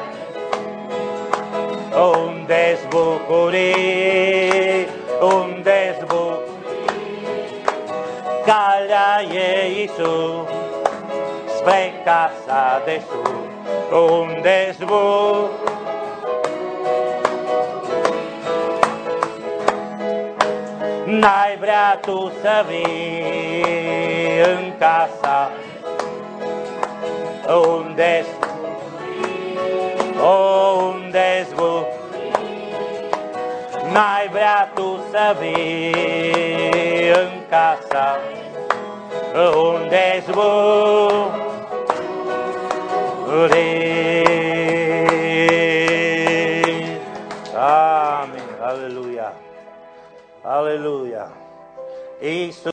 unde-s bucurii, unde-s bucurii. Calea e Iisus spre casa de sus, unde-s bucurii. N-ai vrea tu să vii în casa unde-s unde-s N-ai vrea tu să vii în casa unde-s bucurii. Amin. Aleluia. Aleluia. Iisus